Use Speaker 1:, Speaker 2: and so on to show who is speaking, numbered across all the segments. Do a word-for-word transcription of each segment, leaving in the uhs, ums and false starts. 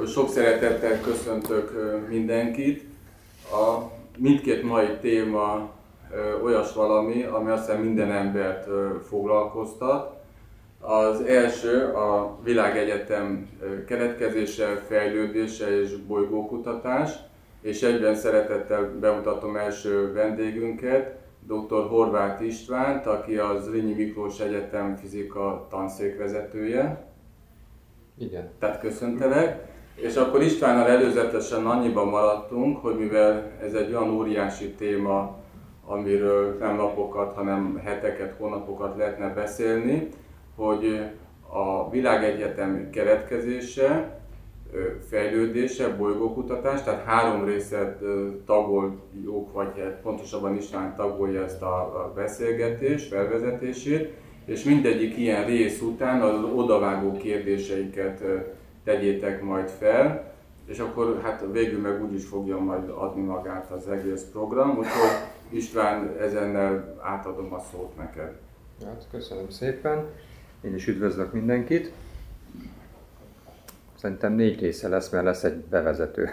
Speaker 1: Sok szeretettel köszöntök mindenkit. A mindkét mai téma olyas valami, ami azt hiszem minden embert foglalkoztat. Az első a világegyetem keletkezése, fejlődése és bolygókutatás, és egyben szeretettel bemutatom első vendégünket, dr. Horváth Istvánt, aki az Zrínyi Miklós Egyetem fizika tanszékvezetője.
Speaker 2: Igen.
Speaker 1: Tehát köszöntelek. És akkor Istvánnal előzetesen annyiban maradtunk, hogy mivel ez egy olyan óriási téma, amiről nem napokat, hanem heteket, hónapokat lehetne beszélni, hogy a világegyetem keletkezése, fejlődése, bolygókutatás, tehát három részet tagoljuk, vagy pontosabban István tagolja ezt a beszélgetést, felvezetését, és mindegyik ilyen rész után az odavágó kérdéseiket tegyétek majd fel, és akkor hát végül meg úgyis fogja majd adni magát az egész program, úgyhogy István, ezennel átadom a szót neked.
Speaker 2: Hát, köszönöm szépen, én is üdvözlök mindenkit. Szerintem négy része lesz, mert lesz egy bevezető.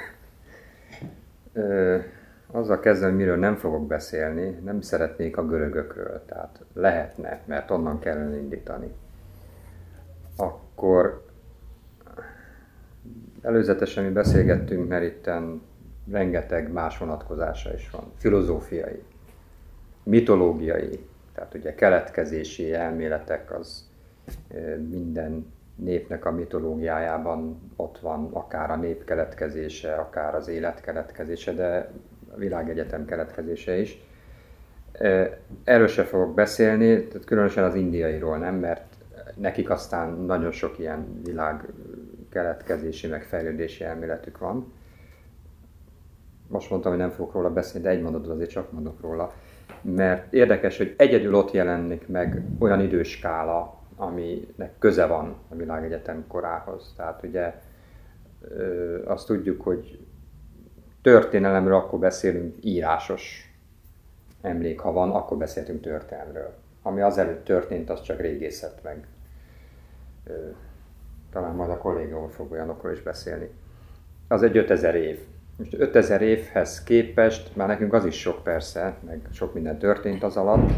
Speaker 2: Azzal kezdem, miről nem fogok beszélni, nem szeretnék a görögökről, tehát lehetne, mert onnan kellene indítani. Akkor előzetesen mi beszélgettünk, mert itten rengeteg más vonatkozása is van. Filozófiai, mitológiai, tehát ugye keletkezési elméletek, az minden népnek a mitológiájában ott van, akár a nép keletkezése, akár az élet keletkezése, de a világegyetem keletkezése is. Erről se fogok beszélni, tehát különösen az indiairól nem, mert nekik aztán nagyon sok ilyen világ keletkezési, meg fejlődési elméletük van. Most mondtam, hogy nem fogok róla beszélni, de egy mondatot azért csak mondok róla. Mert érdekes, hogy egyedül ott jelenik meg olyan időskála, aminek köze van a világegyetem korához. Tehát ugye azt tudjuk, hogy történelemről akkor beszélünk, írásos emlék, ha van, akkor beszéltünk történelemről. Ami azelőtt történt, az csak régészet meg. Talán majd a kollégával fog olyanokról is beszélni. Az egy ötezer év. Most ötezer évhez képest, már nekünk az is sok persze, meg sok minden történt az alatt,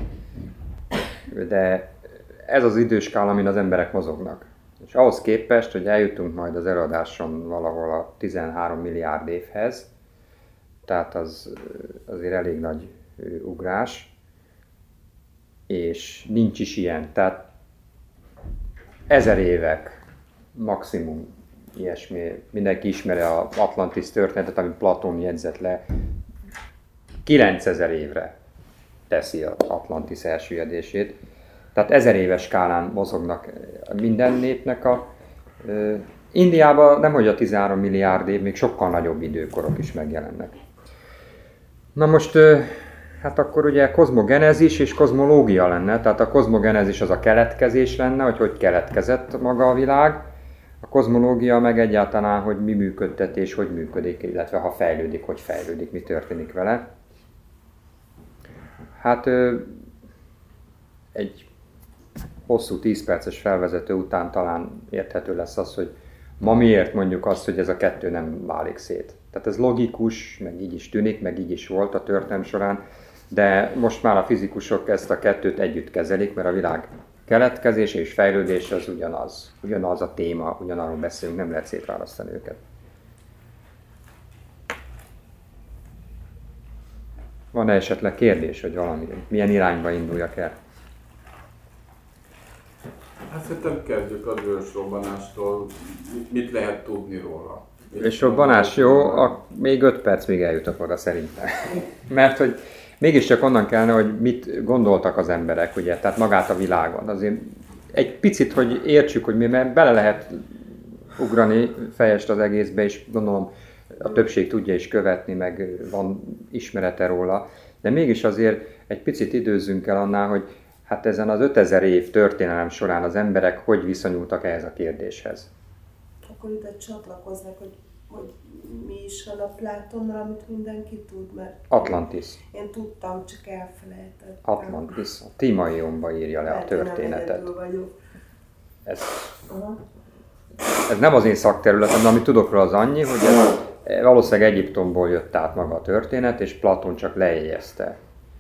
Speaker 2: de ez az időskála, amin az emberek mozognak. És ahhoz képest, hogy eljutunk majd az előadáson valahol a tizenhárom milliárd évhez, tehát az azért elég nagy ugrás, és nincs is ilyen. Tehát ezer évek maximum ilyesmi. Mindenki ismeri az Atlantis történetet, amit Platón jegyzett le. kilencezer évre teszi az Atlantis elsüllyedését. Tehát ezer éves skálán mozognak minden népnek a... Uh, Indiában nemhogy a tizenhárom milliárd év, még sokkal nagyobb időkorok is megjelennek. Na most, uh, hát akkor ugye kozmogenezis és kozmológia lenne, tehát a kozmogenezis az a keletkezés lenne, hogy hogy keletkezett maga a világ, a kozmológia meg egyáltalán, hogy mi működtetés, hogy működik, illetve ha fejlődik, hogy fejlődik, mi történik vele. Hát uh, egy hosszú tíz perces felvezető után talán érthető lesz az, hogy ma miért mondjuk azt, hogy ez a kettő nem válik szét. Tehát ez logikus, meg így is tűnik, meg így is volt a történelem során, de most már a fizikusok ezt a kettőt együtt kezelik, mert a világ keletkezése és fejlődése az ugyanaz. Ugyanaz a téma, ugyanarról beszélünk, nem lehet szétválasztani őket. Van-e esetleg kérdés, hogy valami, milyen irányba induljak el?
Speaker 1: Hát szerintem kezdjük az ősrobbanástól. Mit lehet tudni róla?
Speaker 2: Ősrobbanás jó, a, még öt perc még eljutok oda szerintem. Mert hogy mégiscsak onnan kellene, hogy mit gondoltak az emberek, ugye, tehát magát a világon. Azért egy picit, hogy értsük, hogy mi, mert bele lehet ugrani fejest az egészbe, és gondolom a többség tudja is követni, meg van ismerete róla. De mégis azért egy picit időzzünk el annál, hogy hát ezen az ötezer év történelem során az emberek hogy viszonyultak ehhez a kérdéshez?
Speaker 3: Akkor ide csatlakoznak, hogy, hogy mi is van a Plátonnal, amit mindenki tud, mert...
Speaker 2: Atlantis.
Speaker 3: Én tudtam, csak elfelejtettem.
Speaker 2: Atlantis. A Timaionba írja le a történetet.
Speaker 3: Vagyok.
Speaker 2: Ez...
Speaker 3: Aha.
Speaker 2: ez nem az én szakterületem, de amit tudok róla az annyi, hogy ez valószínűleg Egyiptomból jött át maga a történet, és Platón csak lejegyezte.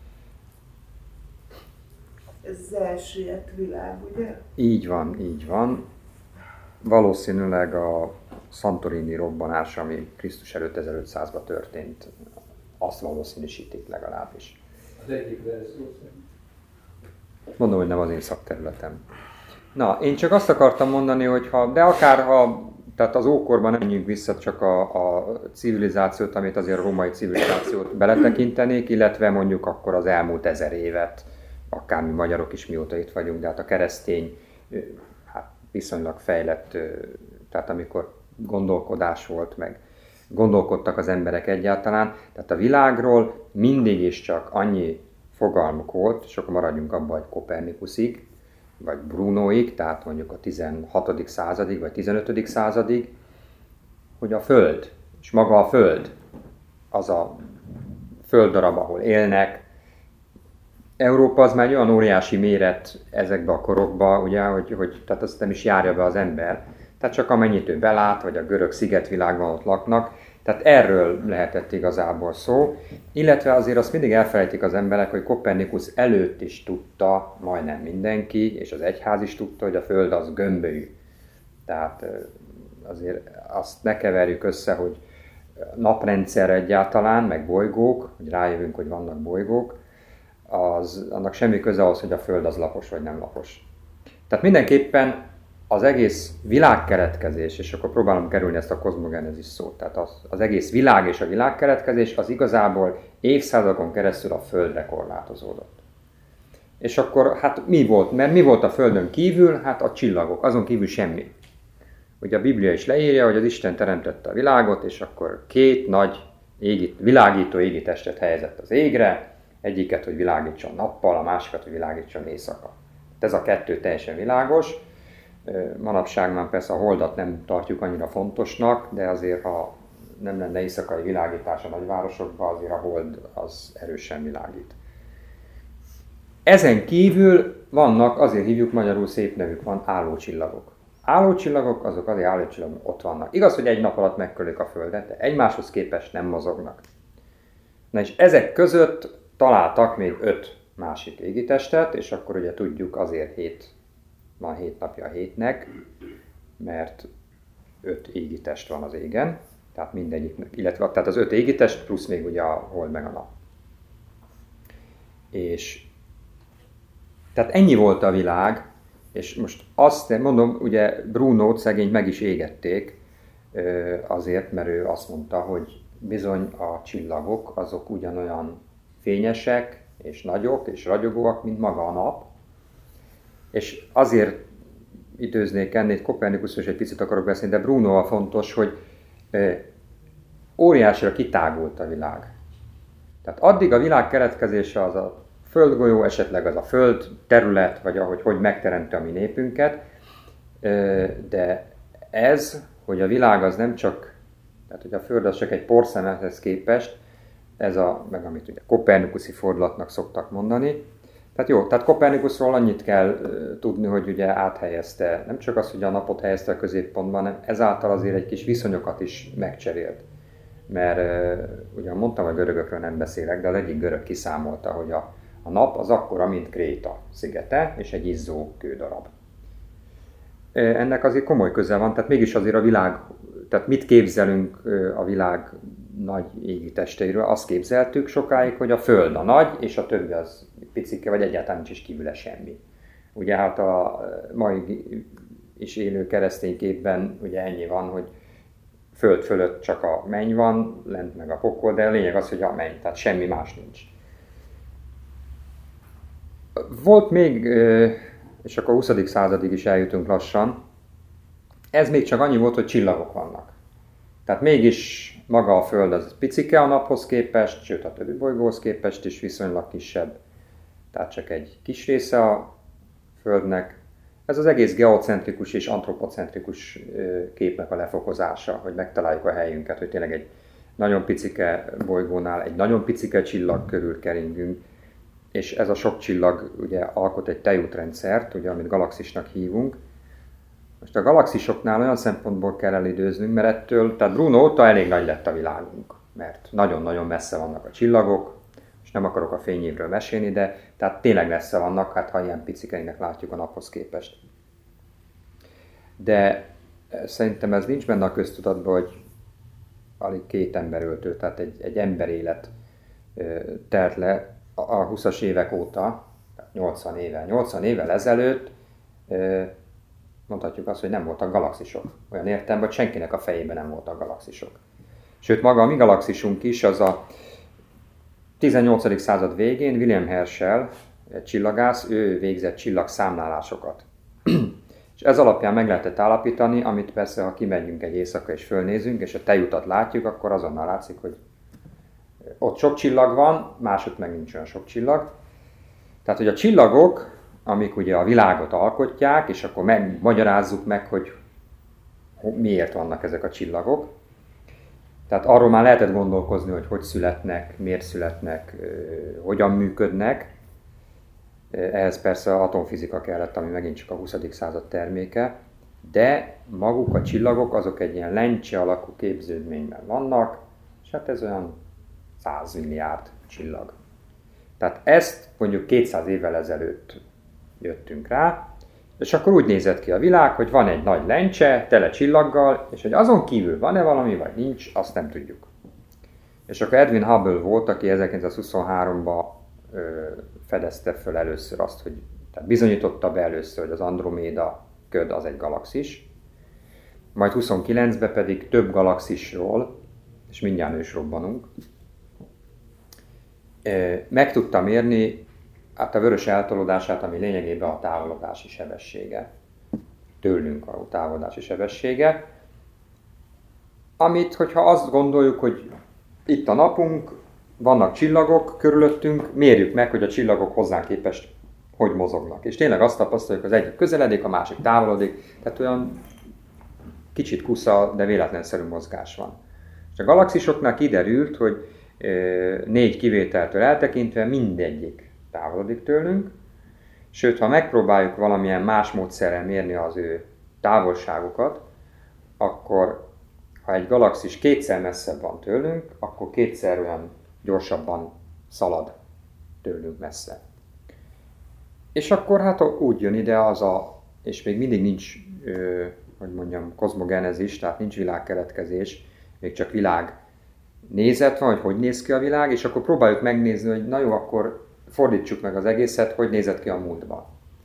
Speaker 3: Ez az elsüllyedt világ, ugye?
Speaker 2: Így van, így van. Valószínűleg a Santorini robbanás, ami Krisztus előtt ezerötszázban történt, azt valószínűsítik legalábbis.
Speaker 4: Az egyik verzió szerint.
Speaker 2: Mondom, hogy nem az én szakterületem. Na, én csak azt akartam mondani, hogy ha, de akár ha, tehát az ókorban nem menjünk vissza csak a, a civilizációt, amit azért a római civilizációt beletekintenék, illetve mondjuk akkor az elmúlt ezer évet, akár mi magyarok is mióta itt vagyunk, de hát a keresztény hát viszonylag fejlett, tehát amikor gondolkodás volt, meg gondolkodtak az emberek egyáltalán, tehát a világról mindig is csak annyi fogalmuk volt, és akkor maradjunk abban, hogy Kopernikuszig, vagy Brunoig, tehát mondjuk a tizenhatodik századig, vagy tizenötödik századig, hogy a Föld, és maga a Föld, az a földdarab, ahol élnek. Európa az már egy olyan óriási méret ezekbe a korokba, ugye, hogy, hogy tehát azt nem is járja be az ember. Tehát csak amennyit ő belát, vagy a görög szigetvilágban ott laknak. Tehát erről lehetett igazából szó. Illetve azért azt mindig elfelejtik az emberek, hogy Kopernikusz előtt is tudta, majdnem mindenki, és az egyház is tudta, hogy a Föld az gömbölyű. Tehát azért azt ne keverjük össze, hogy naprendszer egyáltalán, meg bolygók, hogy rájövünk, hogy vannak bolygók, az, annak semmi köze ahhoz, hogy a Föld az lapos vagy nem lapos. Tehát mindenképpen az egész világkeletkezés, és akkor próbálom kerülni ezt a kozmogenezis szót, tehát az, az egész világ és a világkeletkezés az igazából évszázadokon keresztül a Földre korlátozódott. És akkor hát mi volt? Mert mi volt a Földön kívül? Hát a csillagok, azon kívül semmi. Ugye a Biblia is leírja, hogy az Isten teremtette a világot, és akkor két nagy égi, világító égitestet helyezett az égre, egyiket, hogy világítson nappal, a másikat, hogy világítson éjszaka. Ez a kettő teljesen világos. Manapság már persze a holdat nem tartjuk annyira fontosnak, de azért, ha nem lenne éjszakai világítás a nagyvárosokban, azért a hold az erősen világít. Ezen kívül vannak, azért hívjuk, magyarul szép nevük van, állócsillagok. Állócsillagok, azok azért állócsillagok ott vannak. Igaz, hogy egy nap alatt megkölik a Földet, de egymáshoz képest nem mozognak. Na és ezek között találtak még öt másik égitestet, és akkor ugye tudjuk, azért hét, van hét napja a hétnek, mert öt égitest van az égen, tehát mindegyiknek, illetve tehát az öt égitest plusz még ugye a hold meg a nap. És tehát ennyi volt a világ, és most azt mondom, ugye Brunót szegényt meg is égették azért, mert ő azt mondta, hogy bizony a csillagok azok ugyanolyan fényesek, és nagyok, és ragyogóak, mint maga a nap. És azért időznék ennél, Kopernikuszról is egy picit akarok beszélni, de Brunóval fontos, hogy óriásira kitágult a világ. Tehát addig a világ keletkezése az a földgolyó, esetleg az a föld terület, vagy ahogy hogy megteremti a mi népünket, de ez, hogy a világ az nem csak, tehát hogy a Föld az csak egy porszemhez képest, ez a, meg amit ugye kopernikuszi fordulatnak szoktak mondani. Tehát jó, tehát Kopernikuszról annyit kell uh, tudni, hogy ugye áthelyezte, nem csak az, hogy a napot helyezte a középpontban, hanem ezáltal azért egy kis viszonyokat is megcserélt. Mert uh, ugye mondtam, hogy görögökről nem beszélek, de az egyik görög kiszámolta, hogy a, a nap az akkora, mint Kréta szigete, és egy izzó kődarab. Ennek azért komoly köze van, tehát mégis azért a világ, tehát mit képzelünk a világ nagy égi testeiről, azt képzeltük sokáig, hogy a Föld a nagy, és a többi az picike, vagy egyáltalán nincs is kívüle semmi. Ugye hát a mai is élő keresztény képben ugye ennyi van, hogy Föld fölött csak a menny van, lent meg a pokol, de a lényeg az, hogy a menny, tehát semmi más nincs. Volt még, és akkor a huszadik századig is eljutunk lassan, ez még csak annyi volt, hogy csillagok vannak. Tehát mégis maga a Föld az picike a naphoz képest, sőt a többi bolygóhoz képest is viszonylag kisebb. Tehát csak egy kis része a Földnek. Ez az egész geocentrikus és antropocentrikus képnek a lefokozása, hogy megtaláljuk a helyünket, hogy tényleg egy nagyon picike bolygónál, egy nagyon picike csillag körül keringünk, és ez a sok csillag ugye alkot egy tejútrendszert, ugye, amit galaxisnak hívunk, Most a galaxisoknál olyan szempontból kell elidőznünk, mert ettől, tehát Bruno óta elég nagy lett a világunk, mert nagyon-nagyon messze vannak a csillagok, és nem akarok a fényévről mesélni, de tehát tényleg messze vannak, hát ha ilyen picikeinek látjuk a naphoz képest. De szerintem ez nincs benne a köztudatban, hogy alig két ember öltő, tehát egy, egy emberélet telt le a huszas évek óta, nyolcvan éve. nyolcvan évvel ezelőtt mondhatjuk azt, hogy nem voltak galaxisok. Olyan értelemben, hogy senkinek a fejében nem voltak galaxisok. Sőt, maga a mi galaxisunk is, az a tizennyolcadik század végén William Herschel, egy csillagász, ő végzett csillagszámlálásokat. És ez alapján meg lehetett állapítani, amit persze, ha kimegyünk egy éjszaka és fölnézünk, és a tejutat látjuk, akkor azonnal látszik, hogy ott sok csillag van, máshogy meg nincs olyan sok csillag. Tehát, hogy a csillagok, amik ugye a világot alkotják, és akkor megmagyarázzuk meg, hogy miért vannak ezek a csillagok. Tehát arról már lehetett gondolkozni, hogy hogy születnek, miért születnek, hogyan működnek. Ehhez persze atomfizika kellett, ami megint csak a huszadik század terméke, de maguk a csillagok azok egy ilyen lencse alakú képződményben vannak, és hát ez olyan száz milliárd csillag. Tehát ezt mondjuk kétszáz évvel ezelőtt jöttünk rá, és akkor úgy nézett ki a világ, hogy van egy nagy lencse, tele csillaggal, és hogy azon kívül van-e valami, vagy nincs, azt nem tudjuk. És akkor Edwin Hubble volt, aki ezerkilencszázhuszonháromban ö, fedezte föl először azt, hogy tehát bizonyította be először, hogy az Androméda köd az egy galaxis, majd huszonkilencben pedig több galaxisról, és mindjárt is robbanunk, meg tudta mérni hát a vörös eltolódását, ami lényegében a távolodási sebessége. Tőlünk a távolodási sebessége. Amit, hogyha azt gondoljuk, hogy itt a napunk, vannak csillagok körülöttünk, mérjük meg, hogy a csillagok hozzánk képest hogy mozognak. És tényleg azt tapasztaljuk, az egyik közeledik, a másik távolodik, tehát olyan kicsit kusza, de véletlenszerű mozgás van. És a galaxisoknál kiderült, hogy négy kivételtől eltekintve mindegyik távolodik tőlünk, sőt, ha megpróbáljuk valamilyen más módszerrel mérni az ő távolságukat, akkor ha egy galaxis kétszer messzebb van tőlünk, akkor kétszer olyan gyorsabban szalad tőlünk messze. És akkor hát úgy jön ide az a, és még mindig nincs, hogy mondjam, kozmogenezis, tehát nincs világkeletkezés, még csak világ nézet van, hogy hogy néz ki a világ, és akkor próbáljuk megnézni, hogy na jó, akkor fordítsuk meg az egészet, hogy nézett ki a múltba.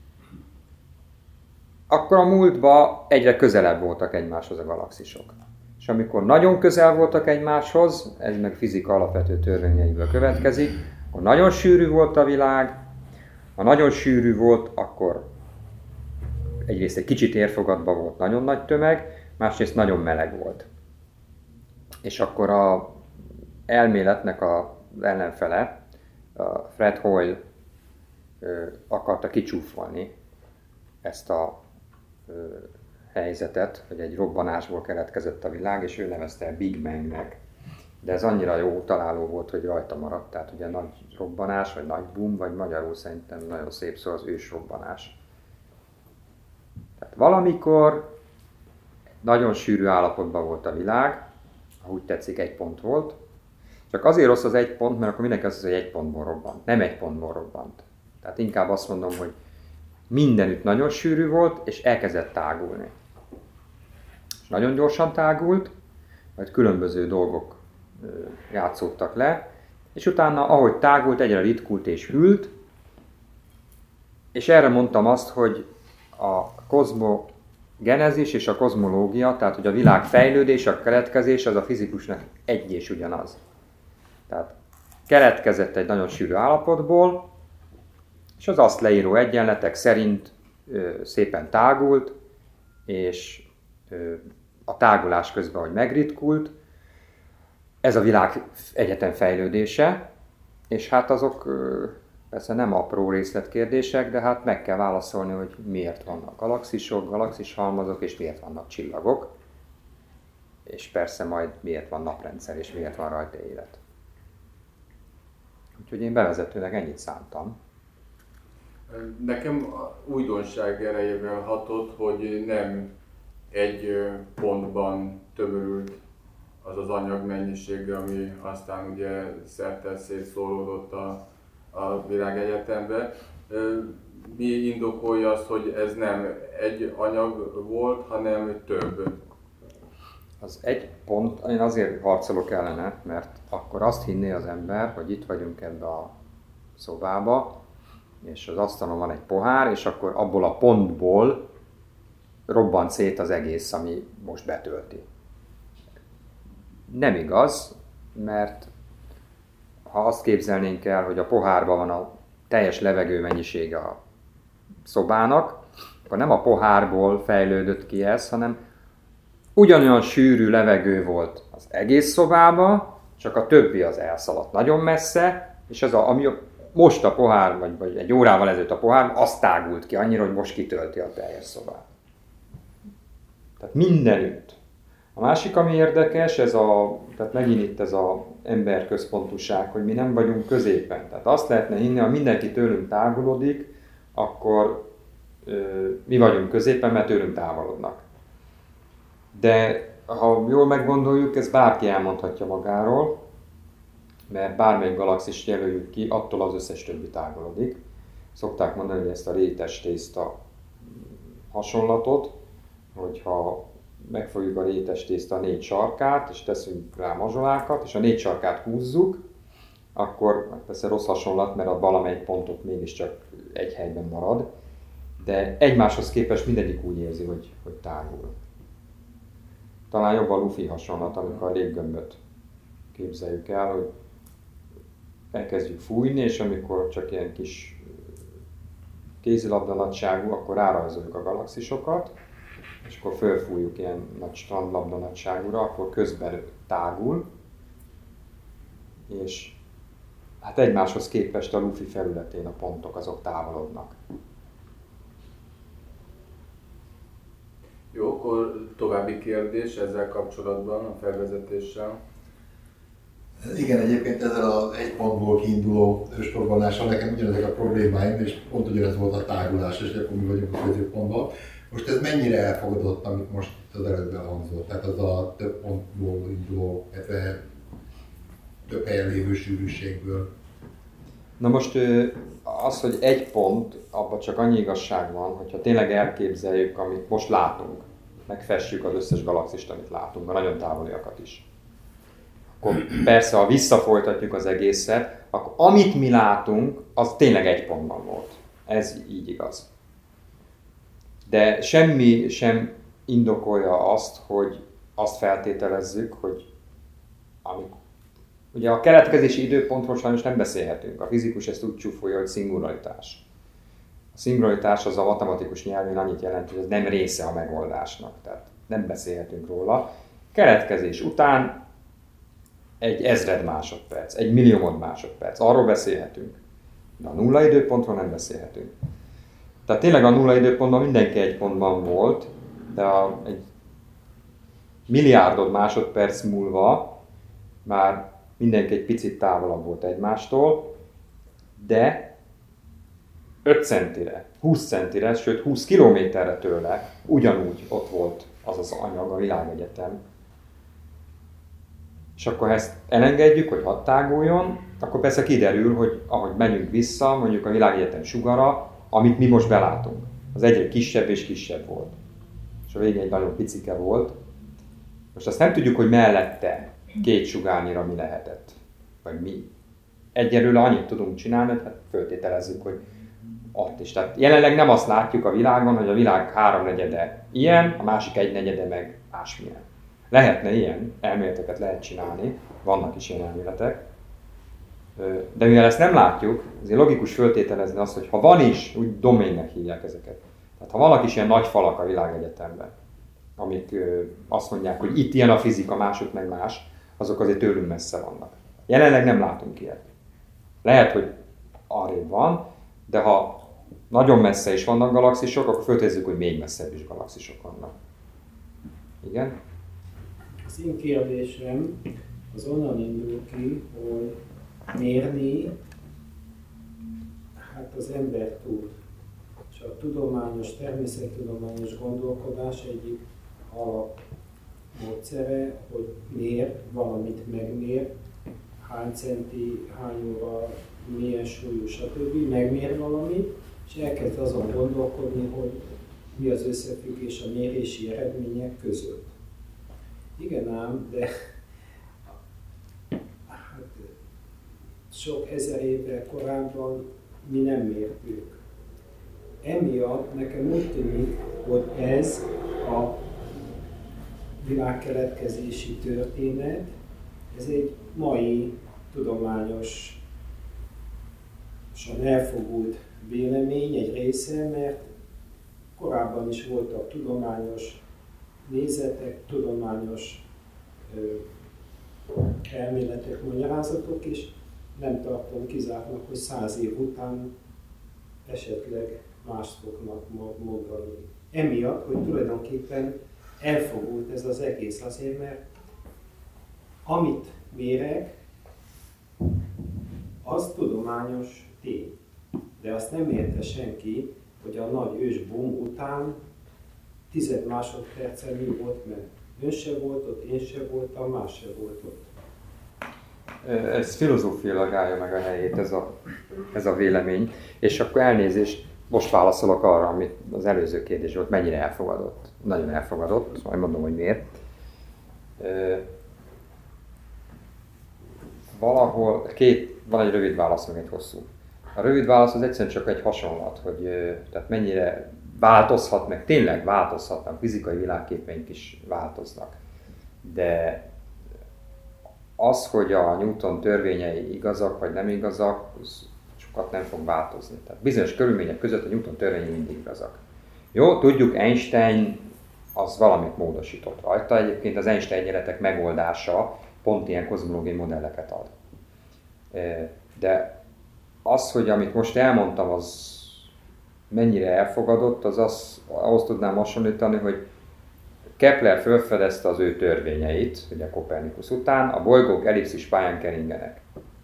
Speaker 2: Akkor a múltba egyre közelebb voltak egymáshoz a galaxisok. És amikor nagyon közel voltak egymáshoz, ez meg fizika alapvető törvényeiből következik, akkor nagyon sűrű volt a világ. Ha nagyon sűrű volt, akkor egyrészt egy kicsit érfogatba volt nagyon nagy tömeg, másrészt nagyon meleg volt. És akkor a elméletnek az ellenfele, a Fred Hoyle akarta kicsúfolni ezt a helyzetet, hogy egy robbanásból keletkezett a világ, és ő nevezte el Big Bangnek. De ez annyira jó találó volt, hogy rajta maradt, tehát ugye nagy robbanás, vagy nagy boom, vagy magyarul szerintem nagyon szép szó az ősrobbanás. Tehát valamikor nagyon sűrű állapotban volt a világ, ha úgy tetszik, egy pont volt. Csak azért rossz az egy pont, mert akkor mindenki azt mondja, hogy egy pontból robbant. Nem egy pontból robbant. Tehát inkább azt mondom, hogy mindenütt nagyon sűrű volt, és elkezdett tágulni. És nagyon gyorsan tágult, majd különböző dolgok játszódtak le, és utána, ahogy tágult, egyre ritkult és hűlt, és erre mondtam azt, hogy a kozmogenezis és a kozmológia, tehát hogy a világ fejlődés, a keletkezés, az a fizikusnak egy és ugyanaz. Tehát keletkezett egy nagyon sűrű állapotból, és az azt leíró egyenletek szerint ö, szépen tágult, és ö, a tágulás közben, hogy megritkult, ez a világ egyetem fejlődése, és hát azok ö, persze nem apró részletkérdések, de hát meg kell válaszolni, hogy miért vannak galaxisok, galaxishalmazok, és miért vannak csillagok, és persze majd miért van naprendszer, és miért van rajta élet. Úgyhogy én bevezetőnek ennyit szántam.
Speaker 1: Nekem újdonság erejével hatott, hogy nem egy pontban tömörült az az anyag mennyisége, ami aztán ugye szerte szétszóródott a, a világegyetembe. Mi indokolja azt, hogy ez nem egy anyag volt, hanem több?
Speaker 2: Az egy pont, én azért harcolok ellene, mert akkor azt hinné az ember, hogy itt vagyunk ebbe a szobába, és az asztalon van egy pohár, és akkor abból a pontból robbant szét az egész, ami most betölti. Nem igaz, mert ha azt képzelnénk el, hogy a pohárban van a teljes levegő mennyisége a szobának, akkor nem a pohárból fejlődött ki ez, hanem ugyanolyan sűrű levegő volt az egész szobában, csak a többi az elszaladt nagyon messze, és az, a, ami most a pohár, vagy, vagy egy órával ezelőtt a pohár, az tágult ki annyira, hogy most kitölti a teljes szobát. Tehát mindenütt. A másik, ami érdekes, ez a, tehát megint itt ez az emberközpontúság, hogy mi nem vagyunk középen. Tehát azt lehetne hinni, ha mindenki tőlünk távolodik, akkor ö, mi vagyunk középen, mert tőlünk távolodnak. De ha jól meggondoljuk, ez bárki elmondhatja magáról, mert bármelyik galaxist jelöljük ki, attól az összes többi távolodik. Szokták mondani, hogy ezt a rétes tészta hasonlatot, hogyha megfogjuk a rétes tészta négy sarkát, és teszünk rá mazsolákat, és a négy sarkát húzzuk, akkor persze rossz hasonlat, mert a valamelyik pontot mégiscsak egy helyben marad, de egymáshoz képest mindegyik úgy érzi, hogy, hogy tágul. Talán jobb a lufi hasonlat, amikor a léggömböt képzeljük el, hogy elkezdjük fújni, és amikor csak ilyen kis kézilabda nagyságú, akkor rárajzoljuk a galaxisokat, és akkor fölfújjuk ilyen nagy strandlabda nagyságúra, akkor közben tágul, és hát egymáshoz képest a lufi felületén a pontok azok távolodnak.
Speaker 1: Jó, akkor további kérdés ezzel kapcsolatban, a felvezetéssel.
Speaker 5: Igen, egyébként ezzel az egy pontból kiinduló ősrobbanással nekem ugyanezek a problémáim, és pont ugyanez volt a tágulás, és akkor mi vagyunk a középpontban. Most ez mennyire elfogadott, amit most az előbb hangzott? Tehát az a több pontból induló, illetve több helyen lévő sűrűségből.
Speaker 2: Na most az, hogy egy pont, abban csak annyi igazság van, hogyha tényleg elképzeljük, amit most látunk, megfestjük az összes galaxist, amit látunk, mert nagyon távoliakat is. Akkor persze, ha visszafolytatjuk az egészet, akkor amit mi látunk, az tényleg egy pontban volt. Ez így igaz. De semmi sem indokolja azt, hogy azt feltételezzük, hogy amik, ugye a keletkezési időpontról sajnos nem beszélhetünk. A fizikus ezt úgy csúfolja, hogy szingularitás. A szingularitás az a matematikus nyelvén annyit jelent, hogy ez nem része a megoldásnak. Tehát nem beszélhetünk róla. Keletkezés után egy ezred másodperc, egy milliómod másodperc. Arról beszélhetünk. De a nulla időpontról nem beszélhetünk. Tehát tényleg a nulla időpontban mindenki egy pontban volt, de a, egy milliárdod másodperc múlva már mindenki egy picit távolabb volt egymástól, de öt centire, húsz centire, sőt húsz kilométerre tőle ugyanúgy ott volt az az anyag, a világegyetem. És akkor ezt elengedjük, hogy hadd táguljon, akkor persze kiderül, hogy ahogy megyünk vissza, mondjuk a világegyetem sugara, amit mi most belátunk, az egyre kisebb és kisebb volt. És a végén egy nagyon picike volt. Most azt nem tudjuk, hogy mellette két sugárnyira mi lehetett, vagy mi. Egyelőre annyit tudunk csinálni, hogy hát föltételezzük, hogy ott is. Tehát jelenleg nem azt látjuk a világon, hogy a világ háromnegyede ilyen, a másik egynegyede meg másmilyen. Lehetne ilyen, elméleteket lehet csinálni, vannak is ilyen elméletek, de mivel ezt nem látjuk, azért logikus föltételezni azt, hogy ha van is, úgy doménnek hívják ezeket. Tehát ha vannak is ilyen nagy falak a világegyetemben, amik azt mondják, hogy itt ilyen a fizika, mások meg más, azok azért tőlünk messze vannak. Jelenleg nem látunk ilyet. Lehet, hogy arrébb van, de ha nagyon messze is vannak galaxisok, akkor föltételezzük, hogy még messzebb is galaxisok vannak. Igen?
Speaker 4: Az én kérdésem az onnan indul ki, hogy mérni hát az ember tud. És a tudományos, természettudományos gondolkodás egyik alapmódszere, hogy mér, valamit megmér, hány centi, hány óra, milyen súlyú, stb. Megmér valamit, és elkezd azon gondolkodni, hogy mi az összefüggés a mérési eredmények között. Igen ám, de hát, sok ezer évvel korábban mi nem mértük. Emiatt nekem úgy tűnik, hogy ez a világkeletkezési történet, ez egy mai tudományos, elfogult vélemény egy része, mert korábban is voltak tudományos nézetek, tudományos ö, elméletek, magyarázatok, és nem tartom kizártnak, hogy száz év után esetleg mást fognak mondani. Emiatt, hogy tulajdonképpen elfogult ez az egész azért, mert amit mérek, az tudományos tény. De azt nem érte senki, hogy a nagy ősboom után tized másodperccel mi volt, mert ön se volt ott, én se voltam, más se volt ott.
Speaker 2: Ez filozófiailag állja meg a helyét, ez a, ez a vélemény. És akkor elnézést, most válaszolok arra, amit az előző kérdés volt, mennyire elfogadott. Nagyon elfogadott, majd mondom, hogy miért. Valahol, két, van egy rövid válasz, meg egy hosszú. A rövid válasz az egyszerűen csak egy hasonlat, hogy tehát mennyire változhat, meg tényleg változhatnak, fizikai világképeink is változnak. De az, hogy a Newton törvényei igazak vagy nem igazak, az sokat nem fog változni. Tehát bizonyos körülmények között a Newton törvényei mindig igazak. Jó, tudjuk, Einstein az valamit módosított rajta. Egyébként az Einstein-nyeletek megoldása pont ilyen kozmológiai modelleket ad. De az, hogy amit most elmondtam, az mennyire elfogadott, az, az ahhoz tudnám hasonlítani, hogy Kepler felfedezte az ő törvényeit, ugye Kopernikusz után, a bolygók ellipszis pályán keringenek.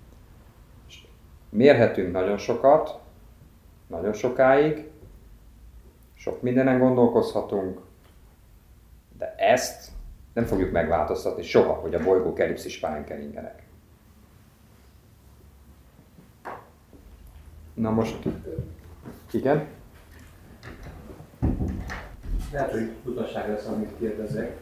Speaker 2: Mérhetünk nagyon sokat, nagyon sokáig, sok mindenen gondolkozhatunk, de ezt nem fogjuk megváltoztatni soha, hogy a bolygók ellipszis pályán keringenek. Na most, igen?
Speaker 6: Lehet, hogy utasság lesz, amit kérdezek.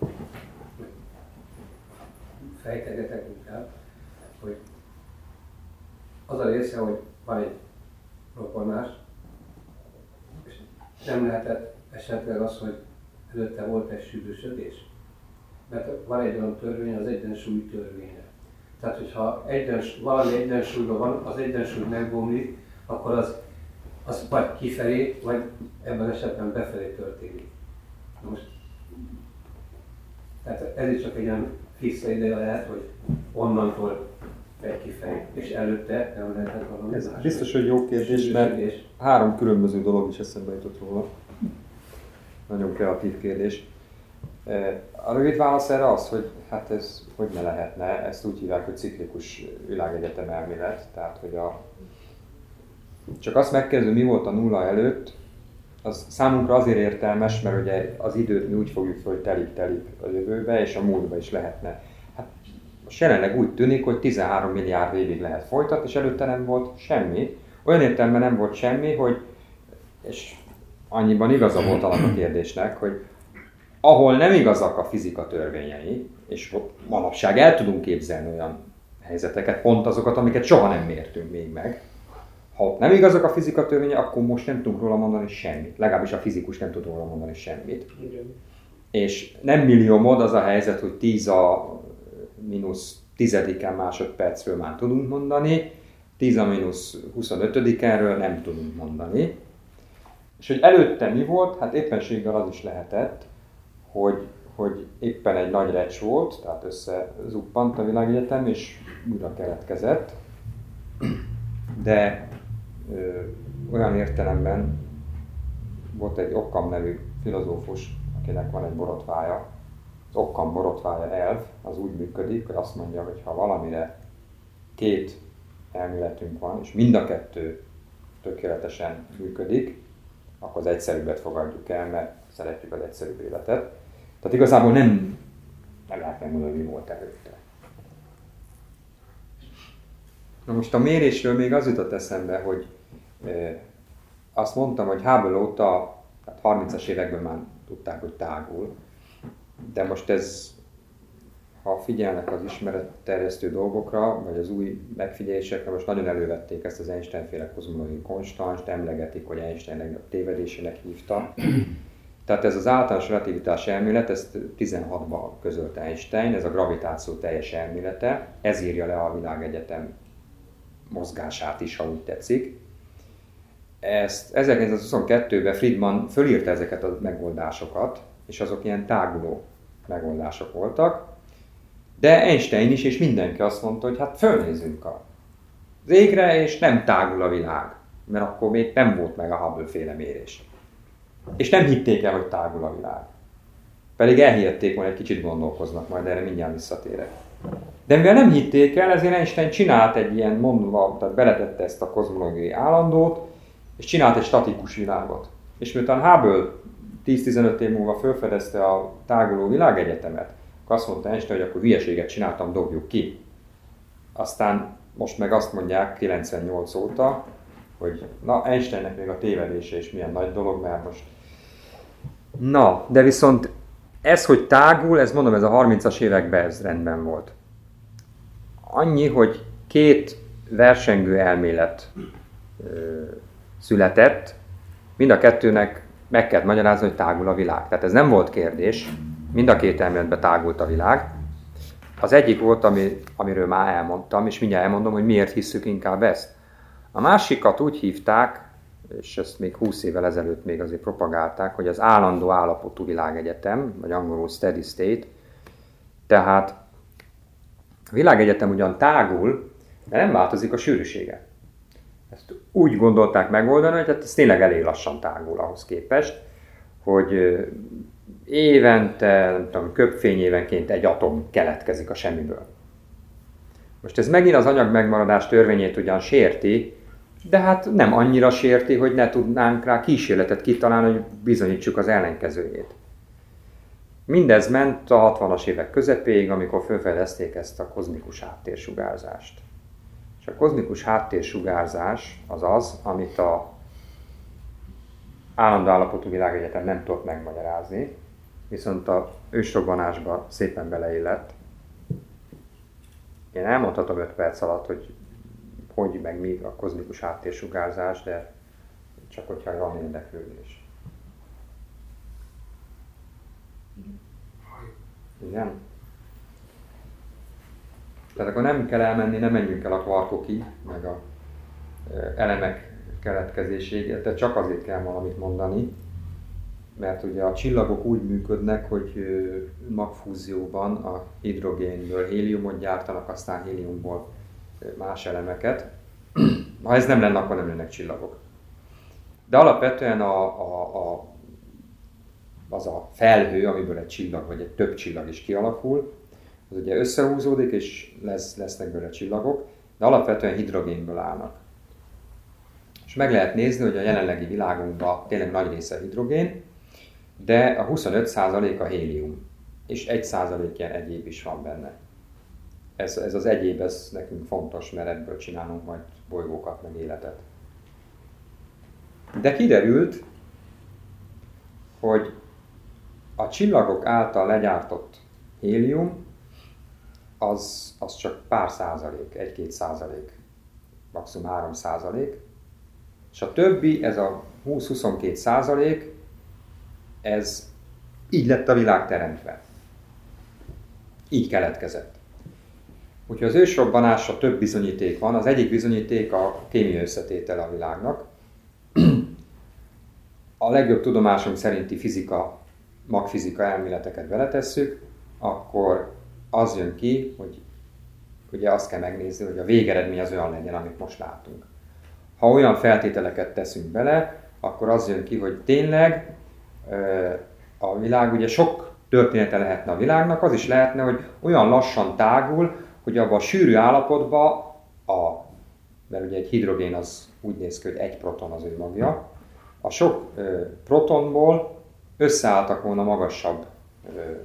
Speaker 6: Fejtegetek inkább, hogy az a része, hogy van egy rokonás, és nem lehetett esetleg az, hogy előtte volt egy sűrűsödés. Mert van egy olyan törvény, az egyensúly törvénye. Tehát, hogyha egyens, valami egyensúlyban van, az egyensúly megbomlik, akkor az, az vagy kifelé, vagy ebben esetben befelé történik. Na most, tehát ez is csak egy ilyen fix ideje lehet, hogy onnantól megy kifelé, és előtte nem lehetett valami
Speaker 2: Ez
Speaker 6: más.
Speaker 2: biztos, hogy jó kérdés, mert három különböző dolog is eszembe jutott róla. Nagyon kreatív kérdés. A rövid válasz erre az, hogy hát ez hogy ne lehetne, ezt úgy hívják, hogy ciklikus világegyetem elmélet, tehát hogy a csak azt megkérdező, mi volt a nulla előtt, az számunkra azért értelmes, mert ugye az időt mi úgy fogjuk fel, hogy telik-telik a jövőbe, és a múltba is lehetne. Hát most jelenleg úgy tűnik, hogy tizenhárom milliárd évig lehet folytatni, és előtte nem volt semmi. Olyan értelemben nem volt semmi, hogy, és annyiban igaza volt annak a kérdésnek, hogy ahol nem igazak a fizika törvényei, és manapság el tudunk képzelni olyan helyzeteket, pont azokat, amiket soha nem mértünk még meg. Ha nem igazak a fizika törvényei, akkor most nem tudunk róla mondani semmit. Legalábbis a fizikus nem tud róla mondani semmit.
Speaker 4: Igen.
Speaker 2: És nem millió mód az a helyzet, hogy tíz a mínusz tizediken másodpercről már tudunk mondani, tíz a mínusz huszonötödikenről nem tudunk mondani. És hogy előtte mi volt? Hát éppenséggel az is lehetett, hogy, hogy éppen egy nagy recs volt, tehát összezuppant a világegyetem, és újra keletkezett. De ö, olyan értelemben volt egy Occam nevű filozófus, akinek van egy borotvája. Az Occam borotvája elv az úgy működik, hogy azt mondja, hogy ha valamire két elméletünk van, és mind a kettő tökéletesen működik, akkor az egyszerűbbet fogadjuk el, mert szeretjük az egyszerűbb életet. Tehát igazából nem, nem lehet megmondani, hogy mi volt előtte. Na most a mérésről még az jutott eszembe, hogy e, azt mondtam, hogy Hubble óta, tehát harmincas években már tudták, hogy tágul, de most ez, ha figyelnek az ismeretterjesztő dolgokra, vagy az új megfigyelésekre, most nagyon elővették ezt az Einstein-féle kozmológiai konstanst, emlegetik, hogy Einstein legnagyobb tévedésének hívta. Tehát ez az általános relativitás elmélet, ezt tizenhatban közölte Einstein, ez a gravitáció teljes elmélete, ez írja le a világegyetem mozgását is, ha úgy tetszik. Ezt ezerkilencszázhuszonkettőben Friedman fölírta ezeket a megoldásokat, és azok ilyen táguló megoldások voltak. De Einstein is, és mindenki azt mondta, hogy hát fölnézzünk az égre, és nem tágul a világ, mert akkor még nem volt meg a Hubble-féle mérés. És nem hitték el, hogy tágul a világ. Pedig elhihették, hogy egy kicsit gondolkoznak, majd erre mindjárt visszatérek. De mivel nem hitték el, ezért Einstein csinált egy ilyen mondva, tehát beletette ezt a kozmológiai állandót, és csinált egy statikus világot. És miután Hubble tíz-tizenöt év múlva felfedezte a táguló világegyetemet, akkor azt mondta Einstein, hogy akkor hülyeséget csináltam, dobjuk ki. Aztán most meg azt mondják kilencvennyolc óta, hogy na, Einsteinnek még a tévedése is milyen nagy dolog, mert most... Na, de viszont ez, hogy tágul, ez mondom, ez a harmincas években ez rendben volt. Annyi, hogy két versengő elmélet ö, született, mind a kettőnek meg kellett magyarázni, hogy tágul a világ. Tehát ez nem volt kérdés, mind a két elméletben tágult a világ. Az egyik volt, ami, amiről már elmondtam, és mindjárt elmondom, hogy miért hisszük inkább ezt. A másikat úgy hívták, és ezt még húsz évvel ezelőtt még azért propagálták, hogy az állandó állapotú világegyetem, vagy angolul steady state. Tehát a világegyetem ugyan tágul, de nem változik a sűrűsége. Ezt úgy gondolták megoldani, hogy hát ez tényleg elég lassan tágul ahhoz képest, hogy évente, nem tudom, köbfényévenként egy atom keletkezik a semmiből. Most ez megint az anyag megmaradás törvényét ugyan sérti, de hát nem annyira sérti, hogy ne tudnánk rá kísérletet kitalálni, hogy bizonyítsuk az ellenkezőjét. Mindez ment a hatvanas évek közepéig, amikor felfedezték ezt a kozmikus háttérsugárzást. És a kozmikus háttérsugázás az az, amit a állandó állapotú világegyetem nem tudott megmagyarázni, viszont a ősrobbanásba szépen beleillett. Én elmondhatom öt perc alatt, hogy hogy meg mi a kozmikus háttérsugárzás, de csak hogyha van érdeklődés. Igen? Tehát akkor nem kell elmenni, nem menjünk el a kvarkokig, meg a elemek keletkezéséig, de csak azért kell valamit mondani, mert ugye a csillagok úgy működnek, hogy magfúzióban a hidrogénből héliumot gyártanak, aztán héliumból más elemeket. Ha ez nem lenne, akkor nem lennek csillagok. De alapvetően a, a, a, az a felhő, amiből egy csillag vagy egy több csillag is kialakul, az ugye összehúzódik, és lesz, lesznek belőle csillagok, de alapvetően hidrogénből állnak. És meg lehet nézni, hogy a jelenlegi világunkban tényleg nagy része hidrogén, de a huszonöt százalék a hélium, és egy százalék ilyen egyéb is van benne. Ez, ez az egyéb, ez nekünk fontos, mert ebből csinálunk majd bolygókat, meg életet. De kiderült, hogy a csillagok által legyártott hélium az, az csak pár százalék, egy-két százalék, maximum három százalék, és a többi, ez a húsz-huszonkettő százalék, ez így lett a világ teremtve. Így keletkezett. Úgyhogy az ősrobbanásra több bizonyíték van. Az egyik bizonyíték a kémiai összetétele a világnak. A legjobb tudomásunk szerinti fizika, magfizika elméleteket beletesszük, akkor az jön ki, hogy ugye azt kell megnézni, hogy a végeredmény az olyan legyen, amit most látunk. Ha olyan feltételeket teszünk bele, akkor az jön ki, hogy tényleg a világ, ugye sok története lehetne a világnak, az is lehetne, hogy olyan lassan tágul, hogy abban a sűrű állapotban, a, mert ugye egy hidrogén az úgy néz ki, hogy egy proton az ő magja, a sok ö, protonból összeálltak volna magasabb ö,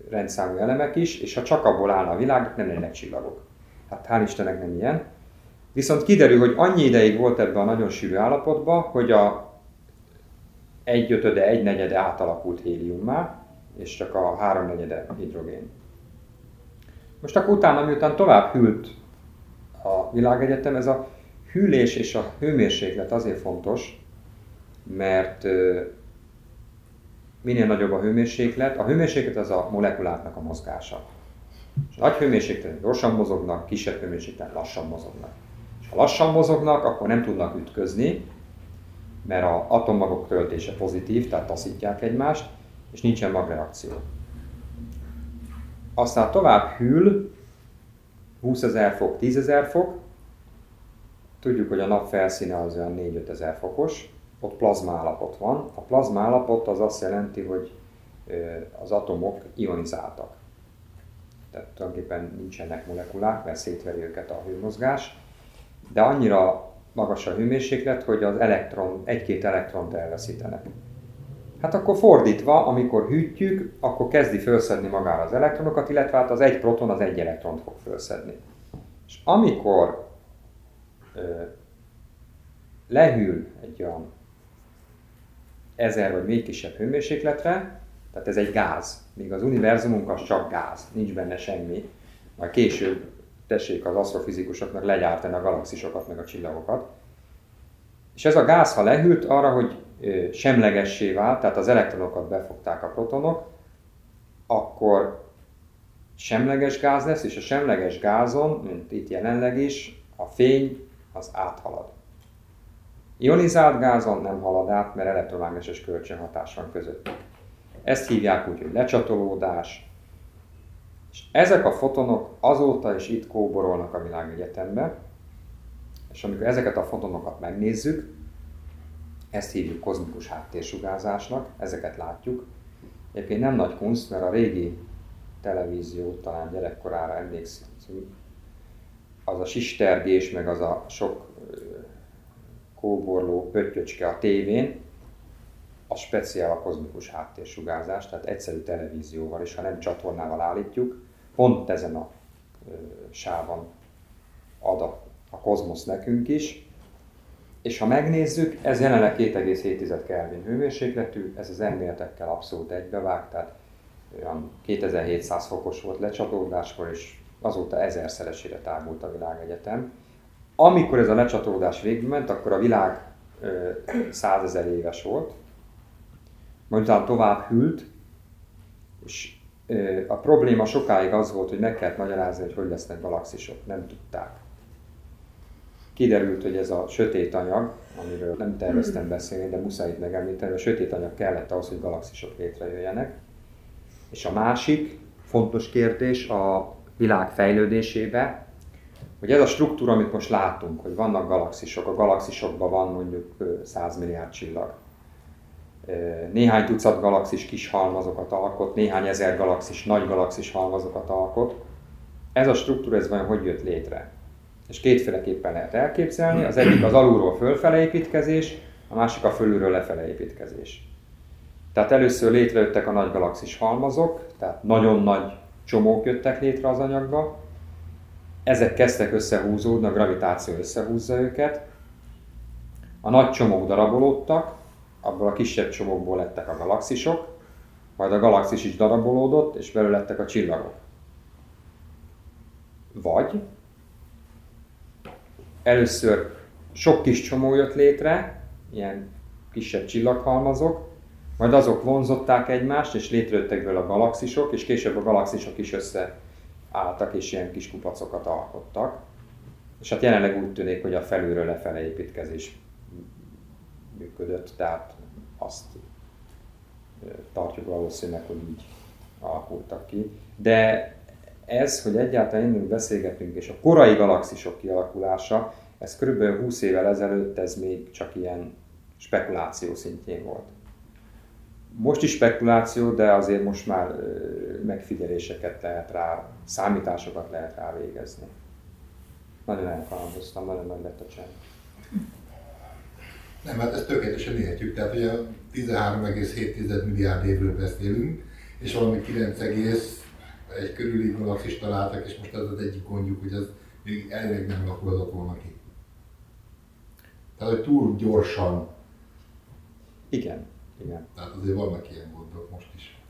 Speaker 2: rendszámú elemek is, és ha csak abból állna a világ, nem lennének csillagok. Hát hál' Istennek nem ilyen. Viszont kiderül, hogy annyi ideig volt ebben a nagyon sűrű állapotban, hogy a egyötöde, egynegyede átalakult héliummá, és csak a háromnegyede hidrogén. Most akkor utána, miután tovább hűlt a világegyetem, ez a hűlés és a hőmérséklet azért fontos, mert minél nagyobb a hőmérséklet, a hőmérséklet az a molekuláknak a mozgása. És a nagy hőmérsékleten gyorsan mozognak, kisebb hőmérsékleten lassan mozognak. És ha lassan mozognak, akkor nem tudnak ütközni, mert az atommagok töltése pozitív, tehát taszítják egymást, és nincsen magreakció. Aztán tovább hűl, húszezer fok, tízezer fok, tudjuk, hogy a nap felszíne az olyan négy-ötezer fokos, ott plazma állapot van. A plazma állapot az azt jelenti, hogy az atomok ionizáltak. Tehát tulajdonképpen nincsenek molekulák, mert szétveri őket a hőmozgás, de annyira magas a hőmérséklet, hogy az elektron, egy-két elektront elveszítenek. Hát akkor fordítva, amikor hűtjük, akkor kezdi felszedni magára az elektronokat, illetve hát az egy proton az egy elektront fog felszedni. És amikor ö, lehűl egy olyan ezer vagy még kisebb hőmérsékletre, tehát ez egy gáz, míg az univerzumunk az csak gáz, nincs benne semmi. Majd később tessék az asztrofizikusoknak legyártani a galaxisokat, meg a csillagokat. És ez a gáz, ha lehűlt arra, hogy semlegessé vált, tehát az elektronokat befogták a protonok, akkor semleges gáz lesz, és a semleges gázon, mint itt jelenleg is, a fény az áthalad. Ionizált gázon nem halad át, mert elektromágneses kölcsönhatás van közöttük. Ezt hívják úgy, hogy lecsatolódás. És ezek a fotonok azóta is itt kóborolnak a világegyetembe, és amikor ezeket a fotonokat megnézzük, ezt hívjuk kozmikus háttérsugárzásnak, ezeket látjuk. Egyébként nem nagy kunst, mert a régi televízió, talán gyerekkorára emlékszünk, az a sistergés, meg az a sok kóborló pöttyöcske a tévén, az speciál a kozmikus háttérsugárzás, tehát egyszerű televízióval is, ha nem csatornával állítjuk, pont ezen a ö, sávon ad a, a kozmosz nekünk is. És ha megnézzük, ez jelenleg két egész hét Kelvin hőmérsékletű, ez az elméletekkel abszolút egybevág, tehát olyan kétezer-hétszáz fokos volt lecsatolódáskor, és azóta ezerszeresére tágult a világegyetem. Amikor ez a lecsatolódás végbe ment, akkor a világ százezer éves volt, majd utána tovább hűlt, és ö, a probléma sokáig az volt, hogy meg kellett magyarázni, hogy hogy lesznek galaxisok, nem tudták. Kiderült, hogy ez a sötét anyag, amiről nem terveztem beszélni, de muszáj itt megemlíteni, a sötét anyag kellett ahhoz, hogy galaxisok létrejöjjenek. És a másik fontos kérdés a világ fejlődésébe, hogy ez a struktúra, amit most látunk, hogy vannak galaxisok, a galaxisokban van mondjuk száz milliárd csillag. Néhány tucat galaxis kis halmazokat alkot, néhány ezer galaxis nagy galaxis halmazokat alkot. Ez a struktúra, ez vajon hogy jött létre? És kétféleképpen lehet elképzelni, az egyik az alulról fölfele építkezés, a másik a fölülről lefele építkezés. Tehát először létrejöttek a nagy galaxis halmazok, tehát nagyon nagy csomók jöttek létre az anyagba. Ezek kezdtek összehúzódni, a gravitáció összehúzza őket. A nagy csomók darabolódtak, abból a kisebb csomókból lettek a galaxisok, majd a galaxis is darabolódott, és belőle lettek a csillagok. Vagy először sok kis csomó jött létre, ilyen kisebb csillaghalmazok, majd azok vonzották egymást, és létrejöttek belőle a galaxisok, és később a galaxisok is összeálltak, és ilyen kis kupacokat alkottak. És hát jelenleg úgy tűnik, hogy a felülről lefele építkezés működött, tehát azt tartjuk valószínűleg, hogy így alakultak ki. De ez, hogy egyáltalán innünk beszélgetünk, és a korai galaxisok kialakulása, ez körülbelül húsz évvel ezelőtt ez még csak ilyen spekuláció szintjén volt. Most is spekuláció, de azért most már megfigyeléseket lehet rá, számításokat lehet rá végezni. Nagyon elkalandoztam, nagyon nagy lett a csend.
Speaker 5: Nem, hát ezt tökéletesen értjük, tehát ugye tizenhárom egész hét milliárd évről beszélünk, és valami kilenc egész egy körüli galaxist találtak, és most ez az egyik gondjuk, hogy ez még elvileg nem lakulhatott volna ki. Tehát, hogy túl gyorsan.
Speaker 2: Igen, igen.
Speaker 5: Tehát azért vannak ilyen gondok most is.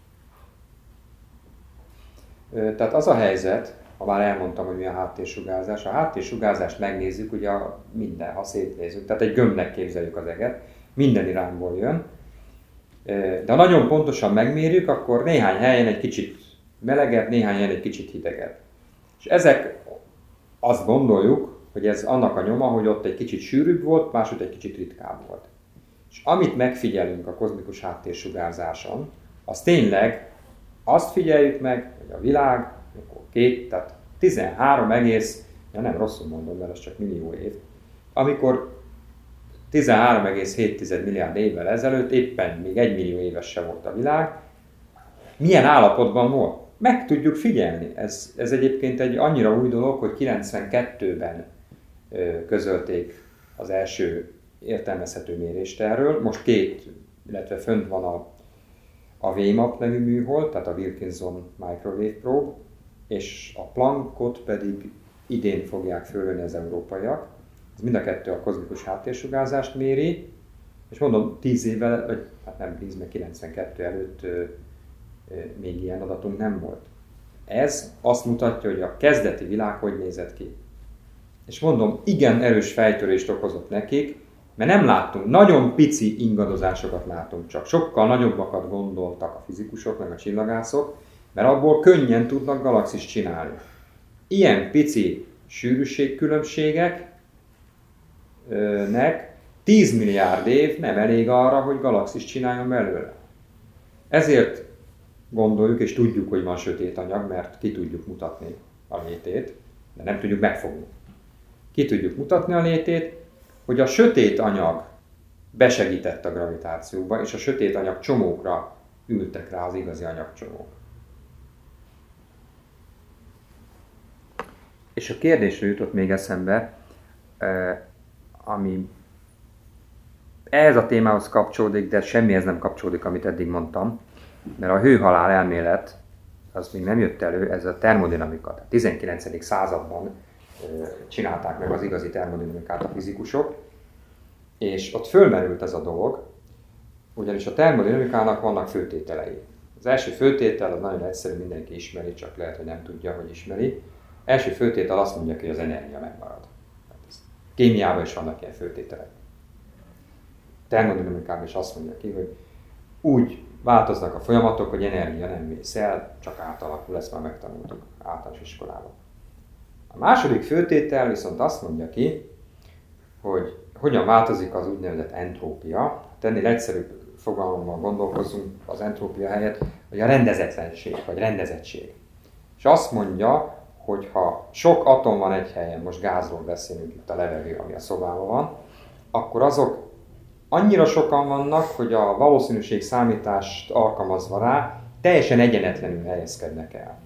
Speaker 2: Tehát az a helyzet, ha már elmondtam, hogy mi a háttérsugárzás, a háttérsugárzást megnézzük, ugye minden, ha szétnézzük, tehát egy gömbnek képzeljük az eget, minden irányból jön, de ha nagyon pontosan megmérjük, akkor néhány helyen egy kicsit melegebb, néhány helyen egy kicsit hidegebb. És ezek, azt gondoljuk, hogy ez annak a nyoma, hogy ott egy kicsit sűrűbb volt, máshogy egy kicsit ritkább volt. És amit megfigyelünk a kozmikus háttérsugárzáson, az tényleg azt figyeljük meg, hogy a világ, akkor két, tehát tizenhárom egész, ja nem rosszul mondom, mert ez csak millió év, amikor tizenhárom egész hét milliárd évvel ezelőtt, éppen még egy millió éves se volt a világ, milyen állapotban volt? Meg tudjuk figyelni. Ez, ez egyébként egy annyira új dolog, hogy kilencvenkettőben ö, közölték az első értelmezhető mérést erről. Most két, illetve fönt van a, a vé map nevű műhold, tehát a Wilkinson Microwave Probe, és a Planckot pedig idén fogják fölvenni az európaiak. Ez mind a kettő a kozmikus háttérsugárzást méri, és mondom, tíz évvel, vagy hát nem tíz, meg kilencvenkettő előtt ö, ö, még ilyen adatunk nem volt. Ez azt mutatja, hogy a kezdeti világ hogy nézett ki. És mondom, igen erős fejtörést okozott nekik, mert nem láttunk, nagyon pici ingadozásokat látunk, csak sokkal nagyobbakat gondoltak a fizikusok, meg a csillagászok, mert abból könnyen tudnak galaxist csinálni. Ilyen pici sűrűségkülönbségeknek tíz milliárd év nem elég arra, hogy galaxist csináljon belőle. Ezért gondoljuk és tudjuk, hogy van sötét anyag, mert ki tudjuk mutatni a létét, de nem tudjuk megfogni. Ki tudjuk mutatni a létét, hogy a sötét anyag besegített a gravitációba, és a sötét anyag csomókra ültek rá az igazi anyagcsomók. És a kérdésről jutott még eszembe, ami ehhez a témához kapcsolódik, de semmihez nem kapcsolódik, amit eddig mondtam, mert a hőhalál elmélet, az még nem jött elő, ez a termodinamika. A tizenkilencedik században csinálták meg az igazi termodinamikát a fizikusok, és ott fölmerült ez a dolog, ugyanis a termodinamikának vannak főtételei. Az első főtétel az nagyon egyszerű, mindenki ismeri, csak lehet, hogy nem tudja, hogy ismeri. Első főtétel azt mondja ki, hogy az energia megmarad. Kémiában is vannak ilyen főtételek. Termodinamikában is azt mondja ki, hogy úgy változnak a folyamatok, hogy energia nem vész el, csak átalakul, ezt már megtanultuk általános iskolában. A második főtétel viszont azt mondja ki, hogy hogyan változik az úgynevezett entrópia. Ennél egyszerűbb fogalommal gondolkozunk az entrópia helyett, hogy a rendezetlenség, vagy rendezettség. És azt mondja, hogy ha sok atom van egy helyen, most gázról beszélünk, itt a levegő, ami a szobában van, akkor azok annyira sokan vannak, hogy a valószínűség számítást alkalmazva rá teljesen egyenetlenül helyezkednek el.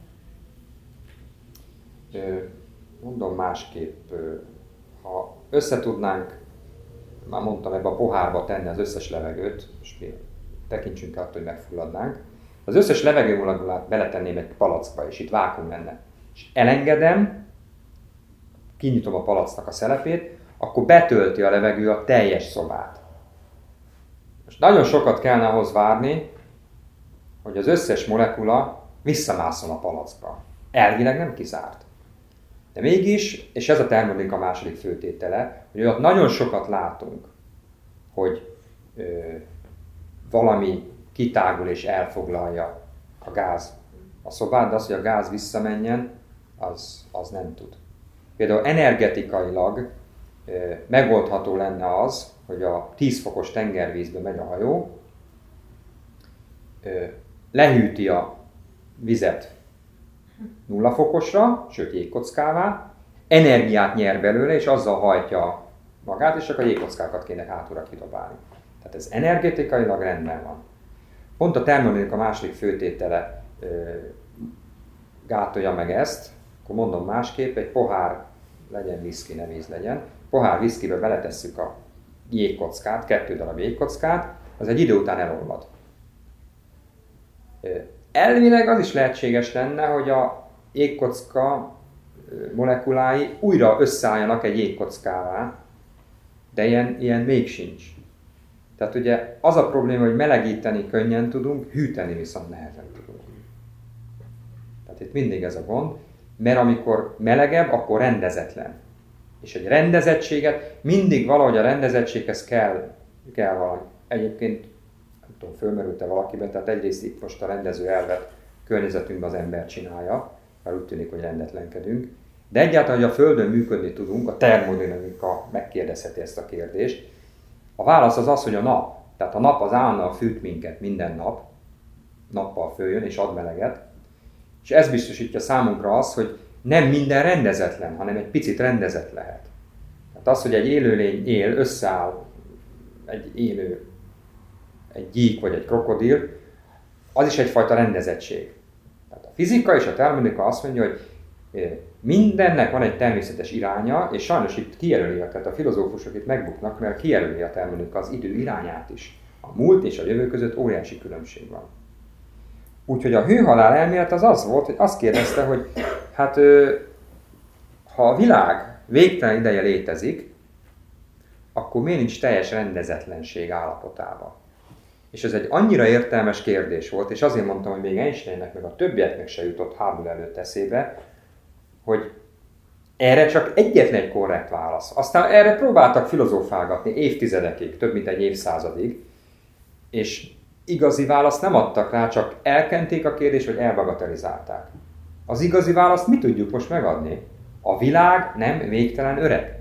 Speaker 2: Mondom másképp, ha összetudnánk, már mondtam, ebbe a pohárba tenni az összes levegőt, most mi tekintsünk attól, hogy megfulladnánk, az összes levegőmolekulát beletenném egy palackba, és itt vákuum lenne. És elengedem, kinyitom a palacknak a szelepét, akkor betölti a levegő a teljes szobát. Most nagyon sokat kellene ahhoz várni, hogy az összes molekula visszamászon a palackba. Elvileg nem kizárt. De mégis, és ez a termodinamika második főtétele, hogy ott nagyon sokat látunk, hogy ö, valami kitágul és elfoglalja a gáz a szobát, de az, hogy a gáz visszamenjen, az, az nem tud. Például energetikailag ö, megoldható lenne az, hogy a tíz fokos tengervízbe megy a hajó, ö, lehűti a vizet nulla fokosra, sőt jégkockává, energiát nyer belőle, és azzal hajtja magát, és csak a jégkockákat kéne hátulra kidobálni. Tehát ez energetikailag rendben van. Pont a termodinamika második főtétele ö, gátolja meg ezt, akkor mondom másképp, egy pohár, legyen viszki, ne víz legyen, pohár viszkibe beletesszük a jégkockát, kettő darab jégkockát, az egy idő után elolvad. elvileg az is lehetséges lenne, hogy a jégkocka molekulái újra összeálljanak egy jégkockává, de ilyen, ilyen még sincs. Tehát ugye az a probléma, hogy melegíteni könnyen tudunk, hűteni viszont nehezen tudunk. Tehát itt mindig ez a gond, mert amikor melegebb, akkor rendezetlen. És egy rendezettséget, mindig valahogy a rendezettséghez kell, kell valami. Egyébként, nem tudom, fölmerült-e valakiben, tehát egyrészt itt most a rendező elvet környezetünkben az ember csinálja, mert úgy tűnik, hogy rendetlenkedünk. De egyáltalán, hogy a Földön működni tudunk, a termodinamika megkérdezheti ezt a kérdést. A válasz az az, hogy a nap. Tehát a nap az állandóan fűt minket minden nap, nappal följön és ad meleget. És ez biztosítja számunkra azt, hogy nem minden rendezetlen, hanem egy picit rendezett lehet. Tehát az, hogy egy élőlény él, összeáll egy élő, egy gyík vagy egy krokodil, az is egyfajta rendezettség. Tehát a fizika és a termodinamika azt mondja, hogy mindennek van egy természetes iránya, és sajnos itt kijelöli, tehát a filozófusok itt megbuknak, mert kijelöli a termodinamika az idő irányát is. A múlt és a jövő között óriási különbség van. Úgyhogy a hőhalál elmélet az az volt, hogy azt kérdezte, hogy hát ha a világ végtelen ideje létezik, akkor miért nincs teljes rendezetlenség állapotában? És ez egy annyira értelmes kérdés volt, és azért mondtam, hogy még Einsteinnek, meg a többieknek se jutott Hubble előtt eszébe, hogy erre csak egyetlen egy korrekt válasz. Aztán erre próbáltak filozófálgatni évtizedekig, több mint egy évszázadig, és igazi választ nem adtak rá, csak elkenték a kérdést, vagy elbagatelizálták. Az igazi választ mi tudjuk most megadni? A világ nem végtelen öreg.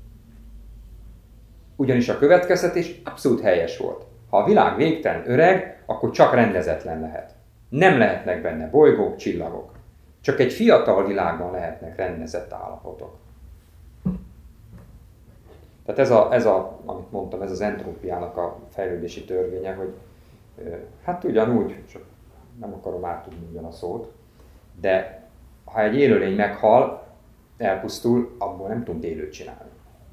Speaker 2: Ugyanis a következtetés abszolút helyes volt. Ha a világ végtelen öreg, akkor csak rendezetlen lehet. Nem lehetnek benne bolygók, csillagok. Csak egy fiatal világban lehetnek rendezett állapotok. Tehát ez, a, ez a, amit mondtam, ez az entrópiának a fejlődési törvénye, hogy hát ugyanúgy, csak nem akarom átudni ugyan a szót, de ha egy élőlény meghal, elpusztul, abból nem tudunk élőt csinálni.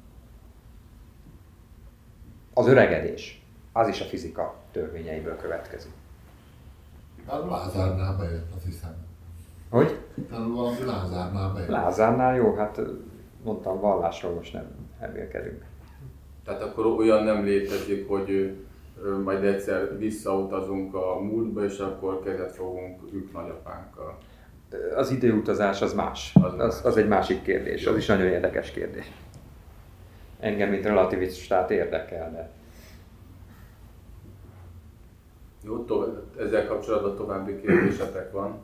Speaker 2: Az öregedés, az is a fizika törvényeiből következik.
Speaker 5: Hát Lázárnál bejött, azt hiszem.
Speaker 2: Hogy?
Speaker 5: Tehát valami Lázárnál bejött.
Speaker 2: Lázárnál jó, hát mondtam, vallásról most nem elmélkedünk.
Speaker 1: Tehát akkor olyan nem létezik, hogy majd egyszer visszautazunk a múltba, és akkor kezet fogunk ők nagyapánkkal.
Speaker 2: Az időutazás az más.
Speaker 1: Az,
Speaker 2: az, az egy másik kérdés, az is nagyon érdekes kérdés. Engem, mint relativistát érdekel, de...
Speaker 1: Jó, tovább, ezzel kapcsolatban további kérdésetek van.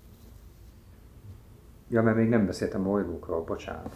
Speaker 2: Ja, mert még nem beszéltem a bolygókról, bocsánat.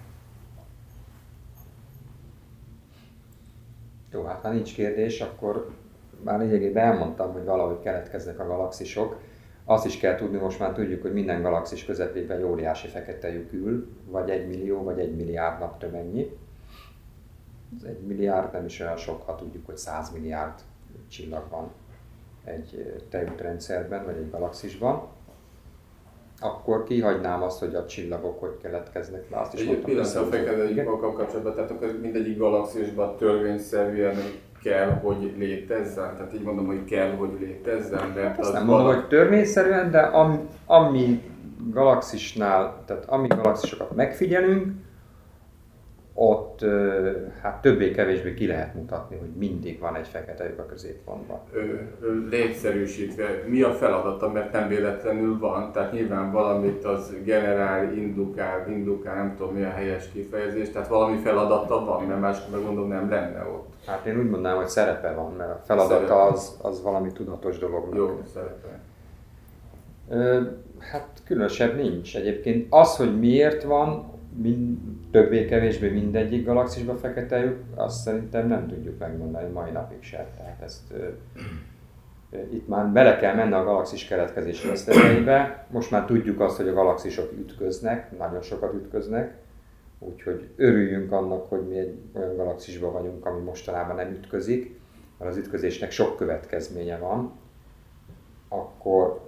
Speaker 2: Jó, hát ha nincs kérdés, akkor már lényegében elmondtam, hogy valahogy keletkeznek a galaxisok. Azt is kell tudni, most már tudjuk, hogy minden galaxis közepében egy óriási fekete lyuk ül, vagy egy millió, vagy egy milliárd naptömennyi. Az egy milliárd nem is olyan sok, ha tudjuk, hogy száz milliárd csillag van egy tejútrendszerben, vagy egy galaxisban. Akkor kihagynám azt, hogy a csillagok hogy keletkeznek. Már azt is
Speaker 1: egy pillanat a fekete lyukakkal kapcsolatban, tehát akkor mindegyik galaxisban törvényszerűen kell, hogy létezzen? Tehát így mondom, hogy kell, hogy létezzen, mert
Speaker 2: hát
Speaker 1: az
Speaker 2: nem mondom,
Speaker 1: valami...
Speaker 2: hogy törvényszerűen, de ami, ami galaxisnál, tehát ami galaxisokat megfigyelünk, ott hát többé-kevésbé ki lehet mutatni, hogy mindig van egy fekete lyuk a középpontban.
Speaker 1: Leegyszerűsítve, mi a feladata, mert nem véletlenül van, tehát nyilván valamit az generál, indukál, indukál, nem tudom mi a helyes kifejezés, tehát valami feladata van, mert máskor megmondom nem lenne ott.
Speaker 2: Hát én úgy mondanám, hogy szerepe van, mert a feladata az, az valami tudatos dolognak.
Speaker 1: Jó, szerepe.
Speaker 2: Ö, hát különösebb nincs. Egyébként az, hogy miért van, mind, többé-kevésbé mindegyik galaxisban fekete lyuk, azt szerintem nem tudjuk megmondani mai napig se. Tehát ezt, ö, ö, itt már bele kell menni a galaxis keletkezés részleteibe. Most már tudjuk azt, hogy a galaxisok ütköznek, nagyon sokat ütköznek. Úgyhogy örüljünk annak, hogy mi egy olyan galaxisban vagyunk, ami mostanában nem ütközik, mert az ütközésnek sok következménye van. Akkor...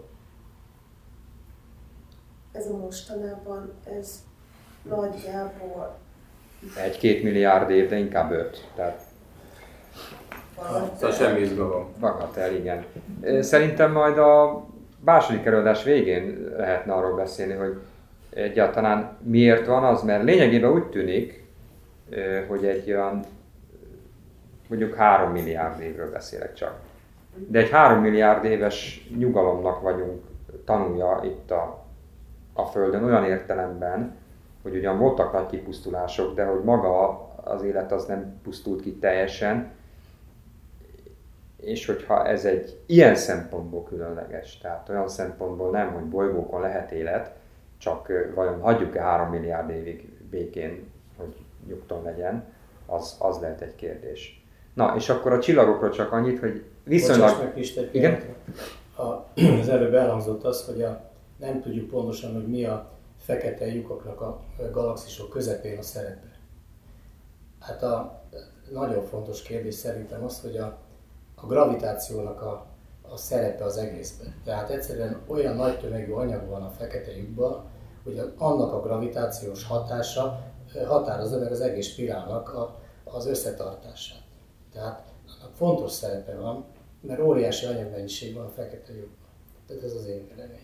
Speaker 3: Ez a mostanában, ez nagyjából...
Speaker 2: Egy-két milliárd év, de inkább öt. Tehát...
Speaker 1: Szóval semmi izgalom.
Speaker 2: Bagatel, igen. Szerintem majd a második előadás végén lehetne arról beszélni, hogy egyáltalán miért van az, mert lényegében úgy tűnik, hogy egy olyan, mondjuk három milliárd évről beszélek csak. De egy három milliárd éves nyugalomnak vagyunk tanulja itt a, a Földön olyan értelemben, hogy ugyan voltak nagy kipusztulások, de hogy maga az élet az nem pusztult ki teljesen, és hogyha ez egy ilyen szempontból különleges, tehát olyan szempontból nem, hogy bolygókon lehet élet, csak vajon hagyjuk-e három milliárd évig békén, hogy nyugton legyen, az, az lehet egy kérdés. Na, és akkor a csillagokról csak annyit, hogy viszonylag...
Speaker 4: Bocsáss meg, Piste, igen? A, az előbb elhangzott az, hogy a, nem tudjuk pontosan, hogy mi a fekete lyukaknak a galaxisok közepén a szerepe. Hát a nagyon fontos kérdés szerintem az, hogy a, a gravitációnak a, a szerepe az egészben. Tehát egyszerűen olyan nagy tömegű anyag van a fekete lyukban, hogy annak a gravitációs hatása határozza meg az egész spirálnak a, az összetartását. Tehát annak fontos szerepe van, mert óriási anyagmennyiség van a fekete lyukban. Tehát ez az én véleményem.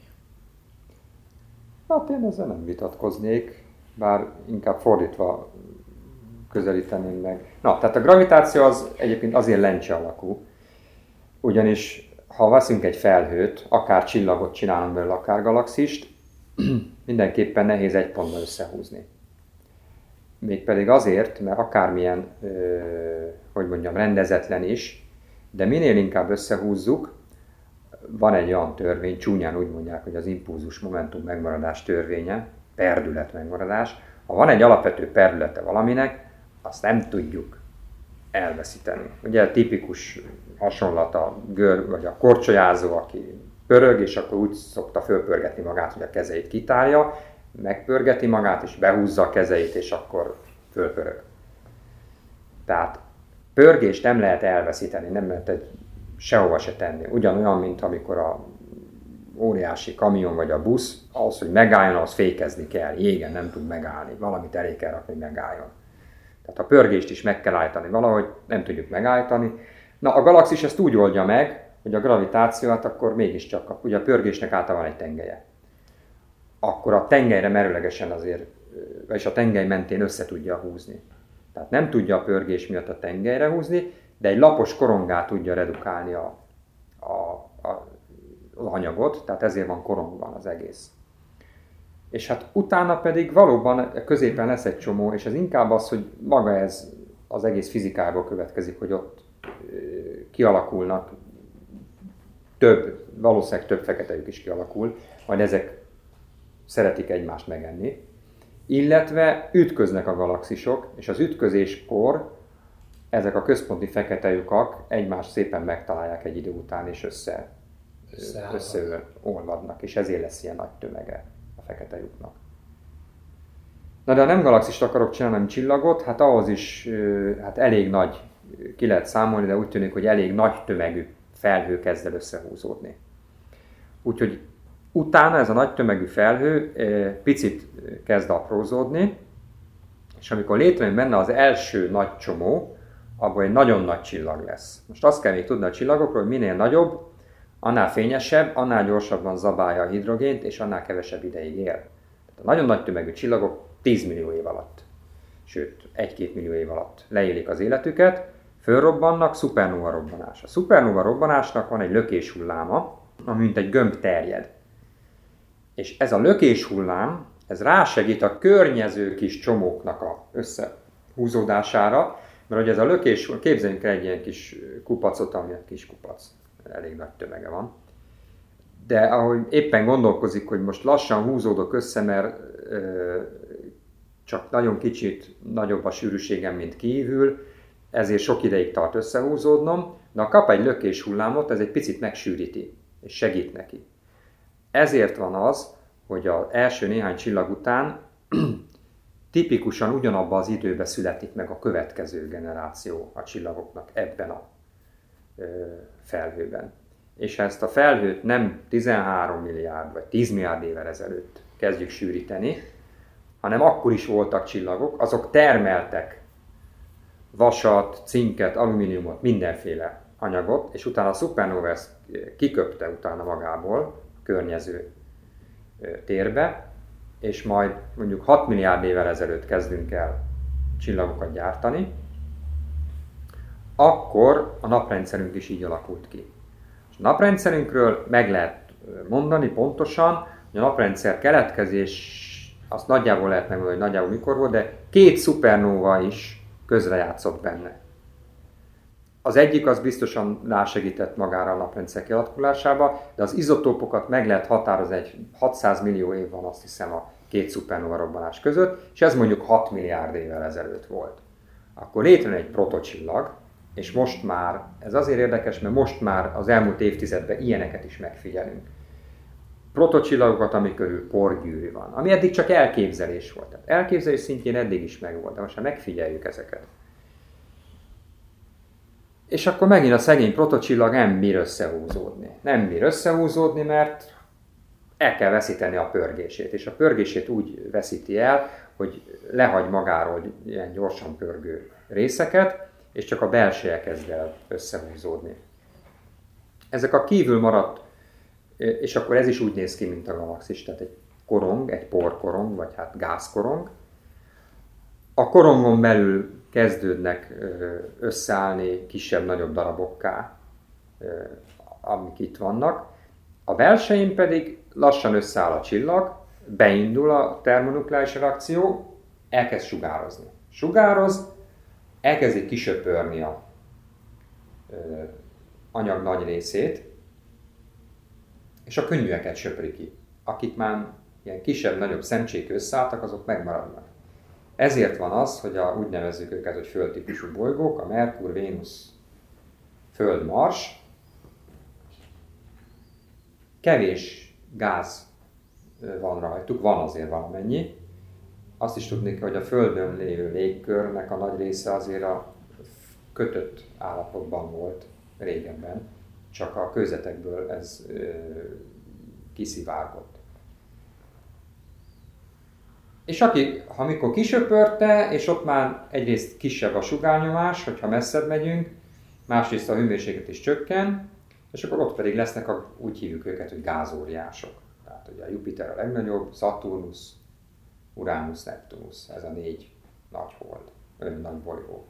Speaker 2: Hát én ezzel nem vitatkoznék, bár inkább fordítva közelíteném meg. Na, tehát a gravitáció az egyébként azért lencse alakú, ugyanis ha veszünk egy felhőt, akár csillagot csinálunk belőle, akár galaxist, mindenképpen nehéz egy pontban összehúzni. Mégpedig azért, mert akármilyen, hogy mondjam, rendezetlen is, de minél inkább összehúzzuk, van egy olyan törvény, csúnyán úgy mondják, hogy az impulzus momentum megmaradás törvénye, perdület megmaradás. Ha van egy alapvető perdülete valaminek, azt nem tudjuk elveszíteni. Ugye a tipikus hasonlat a gör, vagy a korcsolyázó, aki pörög, és akkor úgy szokta fölpörgetni magát, hogy a kezeit kitárja, megpörgeti magát, és behúzza a kezeit, és akkor fölpörög. Tehát pörgést nem lehet elveszíteni, nem lehet egy sehova se tenni. Ugyanolyan, mint amikor a óriási kamion vagy a busz, ahhoz, hogy megálljon, ahhoz fékezni kell. Jégen nem tud megállni, valamit elé kell rakni, hogy megálljon. Tehát a pörgést is meg kell állítani valahogy, nem tudjuk megállítani. Na, a galaxis ezt úgy oldja meg, hogy a gravitációt akkor mégiscsak, ugye a pörgésnek általában van egy tengelye. Akkor a tengelyre merőlegesen azért, vagyis a tengely mentén össze tudja húzni. Tehát nem tudja a pörgés miatt a tengelyre húzni, de egy lapos korongát tudja redukálni a, a, a, az anyagot, tehát ezért van korongban az egész. És hát utána pedig valóban középen lesz egy csomó, és ez inkább az, hogy maga ez az egész fizikából következik, hogy ott kialakulnak több, valószínűleg több fekete lyuk is kialakul, majd ezek szeretik egymást megenni, illetve ütköznek a galaxisok, és az ütközéskor ezek a központi fekete lyukak egymást szépen megtalálják egy idő után, és össze, összeolvadnak, és ezért lesz ilyen nagy tömege a fekete lyuknak. Na de ha nem galaxist akarok csinálni, hanem csillagot, hát ahhoz is hát elég nagy, ki lehet számolni, de úgy tűnik, hogy elég nagy tömegű felhő kezd el összehúzódni. Úgyhogy utána ez a nagy tömegű felhő picit kezd aprózódni, és amikor létrejön benne az első nagy csomó, abból egy nagyon nagy csillag lesz. Most azt kell még tudni a csillagokról, hogy minél nagyobb, annál fényesebb, annál gyorsabban zabálja a hidrogént, és annál kevesebb ideig él. Tehát a nagyon nagy tömegű csillagok tíz millió év alatt, sőt egy-két millió év alatt leélik az életüket, fölrobbannak, szupernóva robbanás. A szupernóva robbanásnak van egy lökéshulláma, ami mint egy gömb terjed. És ez a lökéshullám, ez rásegít a környező kis csomóknak a összehúzódására, mert hogy ez a lökés, képzeljünk el egy ilyen kis kupacot, ami egy kis kupac, elég nagy tömege van. De ahogy éppen gondolkozik, hogy most lassan húzódok össze, mert ö, csak nagyon kicsit nagyobb a sűrűségem, mint kívül, ezért sok ideig tart összehúzódnom, de ha kap egy lökéshullámot, ez egy picit megsűríti, és segít neki. Ezért van az, hogy az első néhány csillag után tipikusan ugyanabban az időben születik meg a következő generáció a csillagoknak ebben a ö, felhőben. És ha ezt a felhőt nem tizenhárom milliárd vagy tíz milliárd évvel ezelőtt kezdjük sűríteni, hanem akkor is voltak csillagok, azok termeltek vasat, cinket, alumíniumot, mindenféle anyagot, és utána a szupernóva ezt kiköpte utána magából, környező térbe, és majd mondjuk hat milliárd évvel ezelőtt kezdünk el csillagokat gyártani, akkor a naprendszerünk is így alakult ki. És a naprendszerünkről meg lehet mondani pontosan, hogy a naprendszer keletkezés, azt nagyjából lehet megmondani, hogy nagyjából mikor volt, de két szupernóva is közrejátszott benne. Az egyik az biztosan rásegített magára a naprendszer kialakulásába, de az izotópokat meg lehet határozni, egy hatszáz millió év van, azt hiszem, a két szupernóva robbanás között, és ez mondjuk hat milliárd évvel ezelőtt volt. Akkor létrejön egy protocsillag, és most már, ez azért érdekes, mert most már az elmúlt évtizedben ilyeneket is megfigyelünk. Protocsillagokat, ami körül porgyűrű van, ami eddig csak elképzelés volt. Tehát elképzelés szintjén eddig is megvolt, de most már megfigyeljük ezeket. És akkor megint a szegény protocsillag nem bír összehúzódni. Nem bír összehúzódni, mert el kell veszíteni a pörgését. És a pörgését úgy veszíti el, hogy lehagy magáról ilyen gyorsan pörgő részeket, és csak a belseje kezd el összehúzódni. Ezek a kívül maradt, és akkor ez is úgy néz ki, mint a galaxis, tehát egy korong, egy porkorong, vagy hát gázkorong. A korongon belül kezdődnek összeállni kisebb-nagyobb darabokká, amik itt vannak. A belsején pedig lassan összeáll a csillag, beindul a termonukleáris reakció, elkezd sugározni. Sugároz, elkezdi kisöpörni a anyag nagy részét, és a könnyűeket söpri ki. Akik már ilyen kisebb-nagyobb szemcsék összeálltak, azok megmaradnak. Ezért van az, hogy a, úgy nevezzük őket, hogy földtípusú bolygók, a Merkur, Vénusz, Föld, Mars. Kevés gáz van rajtuk, van azért valamennyi. Azt is tudni kell, hogy a Földön lévő légkörnek a nagy része azért a kötött állapotban volt régebben, csak a kőzetekből ez ö, kiszivárgott. És aki, amikor kisöpörte, és ott már egyrészt kisebb a sugárnyomás, hogyha messzebb megyünk, másrészt a hőmérséklet is csökken, és akkor ott pedig lesznek, a, úgy hívjuk őket, hogy gázóriások. Tehát ugye a Jupiter a legnagyobb, Szaturnusz, Uránusz, Neptunusz, ez a négy nagy hold, ön nagy bolygó.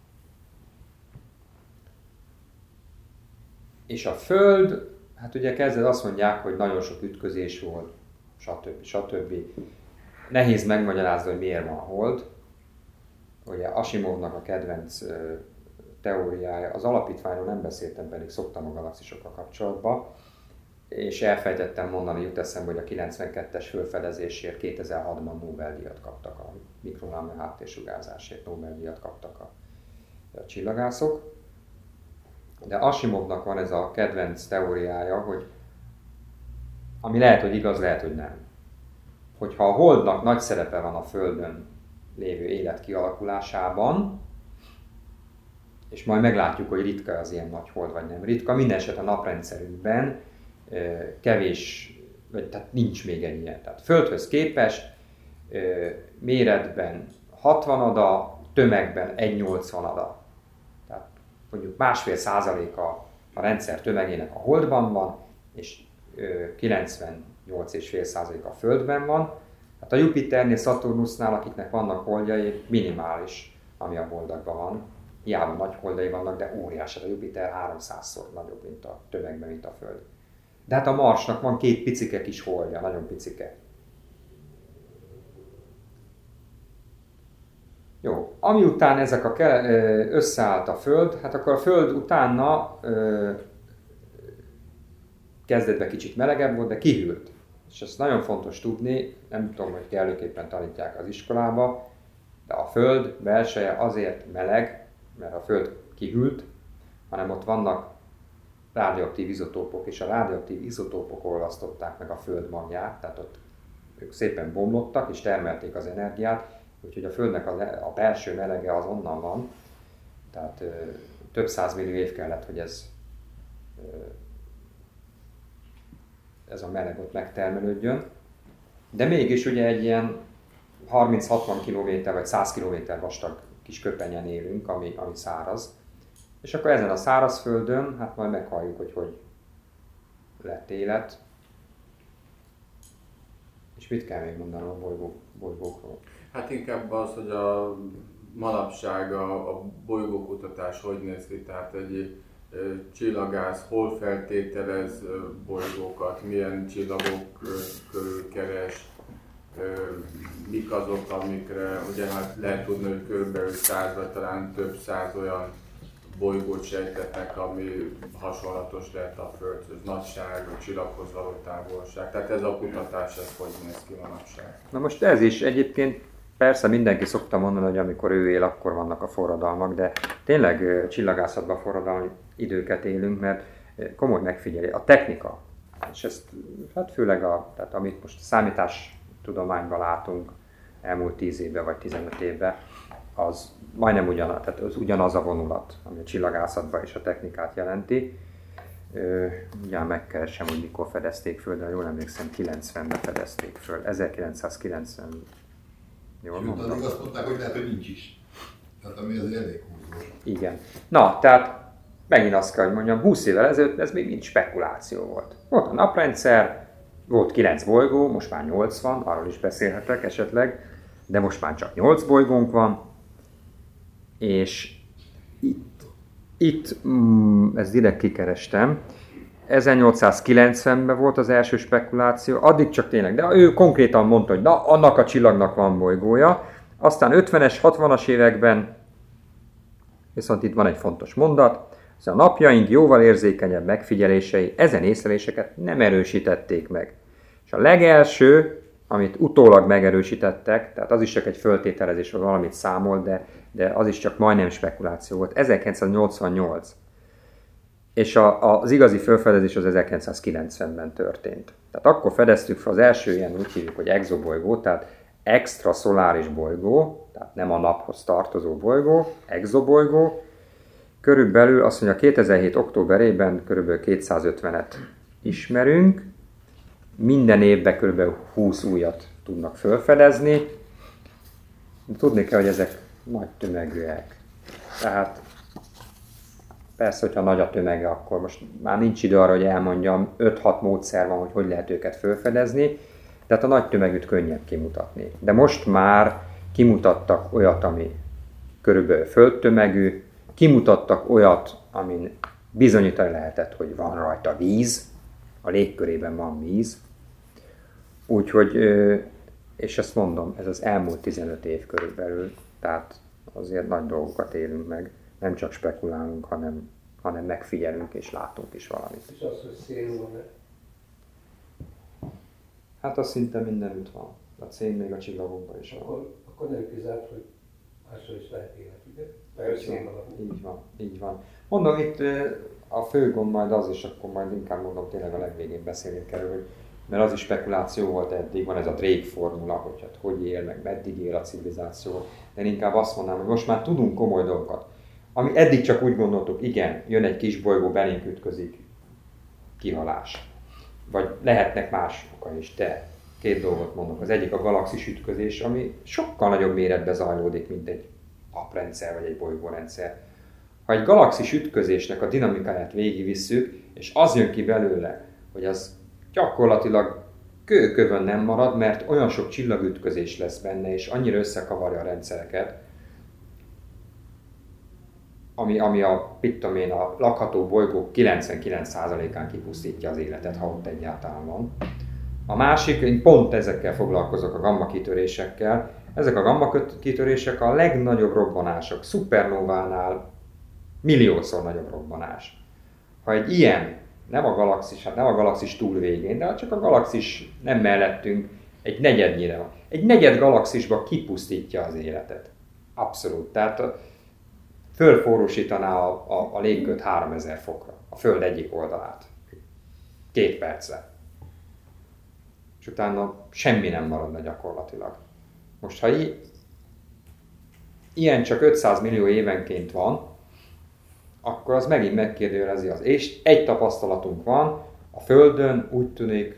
Speaker 2: És a Föld, hát ugye kezded azt mondják, hogy nagyon sok ütközés volt, stb. stb. Nehéz megmagyarázni, hogy miért van a hold. Ugye Asimovnak a kedvenc uh, teóriája, az alapítványról nem beszéltem, pedig szoktam a galaxisokkal kapcsolatban, és elfejtettem mondani, jut eszembe, hogy a kilencvenkettes felfedezésért kétezer-hatban Nobel-díjat kaptak, a mikrohullám háttérsugárzásért Nobel-díjat kaptak a, a csillagászok. De Asimovnak van ez a kedvenc teóriája, hogy ami lehet, hogy igaz, lehet, hogy nem. Hogyha a Holdnak nagy szerepe van a Földön lévő élet kialakulásában, és majd meglátjuk, hogy ritka az ilyen nagy hold, vagy nem ritka, minden eset a naprendszerünkben kevés, vagy tehát nincs még egy ilyen. Tehát Földhöz képest méretben hatvanada, tömegben egy nyolcvanada. Tehát mondjuk másfél százaléka a rendszer tömegének a Holdban van, és kilencvennyolc egész öt százaléka a Földben van. Hát a Jupiternél, Szaturnusznál, akiknek vannak holdjai, minimális, ami a holdakban van. Hiába nagy holdai vannak, de óriási. A Jupiter háromszázszor nagyobb, mint a tömegben, mint a Föld. De hát a Marsnak van két picike kis holdja, nagyon picike. Jó, ami után ezek a kele, összeállt a Föld, hát akkor a Föld utána kezdetben kicsit melegebb volt, de kihűlt. És ezt nagyon fontos tudni, nem tudom, hogy kellőképpen tanítják az iskolába, de a Föld belseje azért meleg, mert a Föld kihűlt, hanem ott vannak rádióaktív izotópok, és a rádióaktív izotópok olvasztották meg a Föld magját, tehát ott ők szépen bomlottak és termelték az energiát, úgyhogy a Földnek a belső melege az onnan van, tehát ö, több százmillió év kellett, hogy ez, ö, ez a meleg ott megtermelődjön. De mégis ugye egy ilyen harminc-hatvan kilométer vagy száz kilométer vastag kis köpenyen élünk, ami, ami száraz. És akkor ezen a szárazföldön, hát majd meghalljuk, hogy hogy lett élet. És mit kell még mondanom a bolygó, bolygókról?
Speaker 1: Hát inkább az, hogy a manapság a, a bolygókutatás hogy néz ki, tehát egy e, csillagász hol feltételez e, bolygókat, milyen csillagok e, körül keres, e, mik azok, amikre ugye hát lehet tudni, hogy körülbelül száz vagy talán több száz olyan bolygót sejtetnek, ami hasonlatos lehet a Földhöz, nagyság, a csillaghoz való távolság. Tehát ez a kutatás, ez hogy néz ki manapság.
Speaker 2: Na most ez is egyébként, persze mindenki szokta mondani, hogy amikor ő él, akkor vannak a forradalmak, de tényleg csillagászatban forradalmi időket élünk, mert komoly megfigyelés. A technika, és ezt hát főleg a, tehát amit most a számítástudományban látunk elmúlt tíz évben vagy tizenöt évben, az majdnem ugyanaz, tehát az ugyanaz a vonulat, ami a csillagászatban is a technikát jelenti. Ugyan megkeresem, hogy mikor fedezték föl, de jól emlékszem, kilencvenben fedezték föl, ezerkilencszázkilencven. Jól
Speaker 5: Sőt,
Speaker 2: mondtam?
Speaker 5: addig azt mondták, hogy lehet, hogy nincs is. Tehát ami azért elég húzós.
Speaker 2: Igen. Na, tehát megint azt kell, hogy mondjam, húsz évvel ezelőtt ez még mind spekuláció volt. Volt a naprendszer, volt kilenc bolygó, most már nyolc van, arról is beszélhetek esetleg, de most már csak nyolc bolygónk van, és itt, itt mm, ezt direkt kikerestem, ezernyolcszázkilencvenben volt az első spekuláció, addig csak tényleg, de ő konkrétan mondta, hogy na, annak a csillagnak van bolygója, aztán ötvenes, hatvanas években, viszont itt van egy fontos mondat, a napjaink jóval érzékenyebb megfigyelései ezen észleléseket nem erősítették meg. És a legelső, amit utólag megerősítettek, tehát az is csak egy föltételezés, hogy valamit számolt, de, de az is csak majdnem spekuláció volt, ezerkilencszáznyolcvannyolc. És a, az igazi felfedezés az ezerkilencszázkilencvenben történt. Tehát akkor fedeztük fel az első ilyen, úgy hívjuk, hogy exobolygó, tehát extraszoláris bolygó, tehát nem a naphoz tartozó bolygó, exobolygó. Körülbelül azt mondja, kétezer-hét októberében körülbelül kétszázötvenet ismerünk, minden évben körülbelül húsz újat tudnak felfedezni. Tudni kell, hogy ezek nagy tömegűek. Tehát persze, hogyha nagy a tömege, akkor most már nincs idő arra, hogy elmondjam, öt-hat módszer van, hogy hogy lehet őket felfedezni, tehát a nagy tömegűt könnyebb kimutatni. De most már kimutattak olyat, ami körülbelül földtömegű, kimutattak olyat, amin bizonyítani lehetett, hogy van rajta víz, a légkörében van víz. Úgyhogy, és ezt mondom, ez az elmúlt tizenöt év körülbelül, tehát azért nagy dolgokat élünk meg, nem csak spekulálunk, hanem, hanem megfigyelünk és látunk is valamit.
Speaker 6: És az, hogy szén van-e?
Speaker 2: Hát az szinte mindenütt van. A szén még a csillagokban is van.
Speaker 6: Akkor, akkor nem kizárt, hogy máshol is lehet élet, ugye?
Speaker 2: Így van, így van. Mondom, itt a fő gond majd az, és akkor majd inkább mondom, tényleg a legvégén beszélünk erről, hogy mert az is spekuláció volt eddig, van ez a Drake formula, hogy hát hogy él, meg meddig él a civilizáció, de én inkább azt mondanám, hogy most már tudunk komoly dolgokat. Ami eddig csak úgy gondoltuk, igen, jön egy kis bolygó, belénk ütközik, kihalás. Vagy lehetnek más oka is, de két dolgot mondok. Az egyik a galaxis ütközés, ami sokkal nagyobb méretben zajlódik, mint egy naprendszer vagy egy bolygórendszer. Ha egy galaxis ütközésnek a dinamikáját végigvisszük, és az jön ki belőle, hogy az gyakorlatilag kőkövön nem marad, mert olyan sok csillagütközés lesz benne, és annyira összekavarja a rendszereket, ami, ami a, mit tudom én, a lakható bolygók kilencvenkilenc százalékán kipusztítja az életet, ha ott egyáltalán van. A másik, én pont ezekkel foglalkozok, a gamma kitörésekkel. Ezek a gamma kitörések a legnagyobb robbanások, szupernóvánál milliószor nagyobb robbanás. Ha egy ilyen, nem a galaxis, hát nem a galaxis túl végén, de csak a galaxis nem mellettünk, egy negyednyire van. Egy negyed galaxisba kipusztítja az életet. Abszolút. Tehát fölforrósítaná a, a, a légkört háromezer fokra, a Föld egyik oldalát. Két percre. És utána semmi nem maradna gyakorlatilag. Most, ha i- ilyen csak ötszáz millió évenként van, akkor az megint megkérdőjelezi az. És egy tapasztalatunk van, a Földön úgy tűnik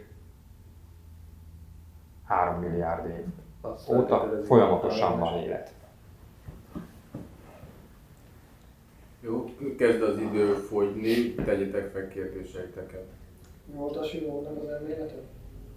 Speaker 2: három milliárd év óta folyamatosan van élet.
Speaker 1: Jó, kezd az idő fogyni, tegyetek fel kérdéseiteket.
Speaker 4: Volt a Simónak az elméletet?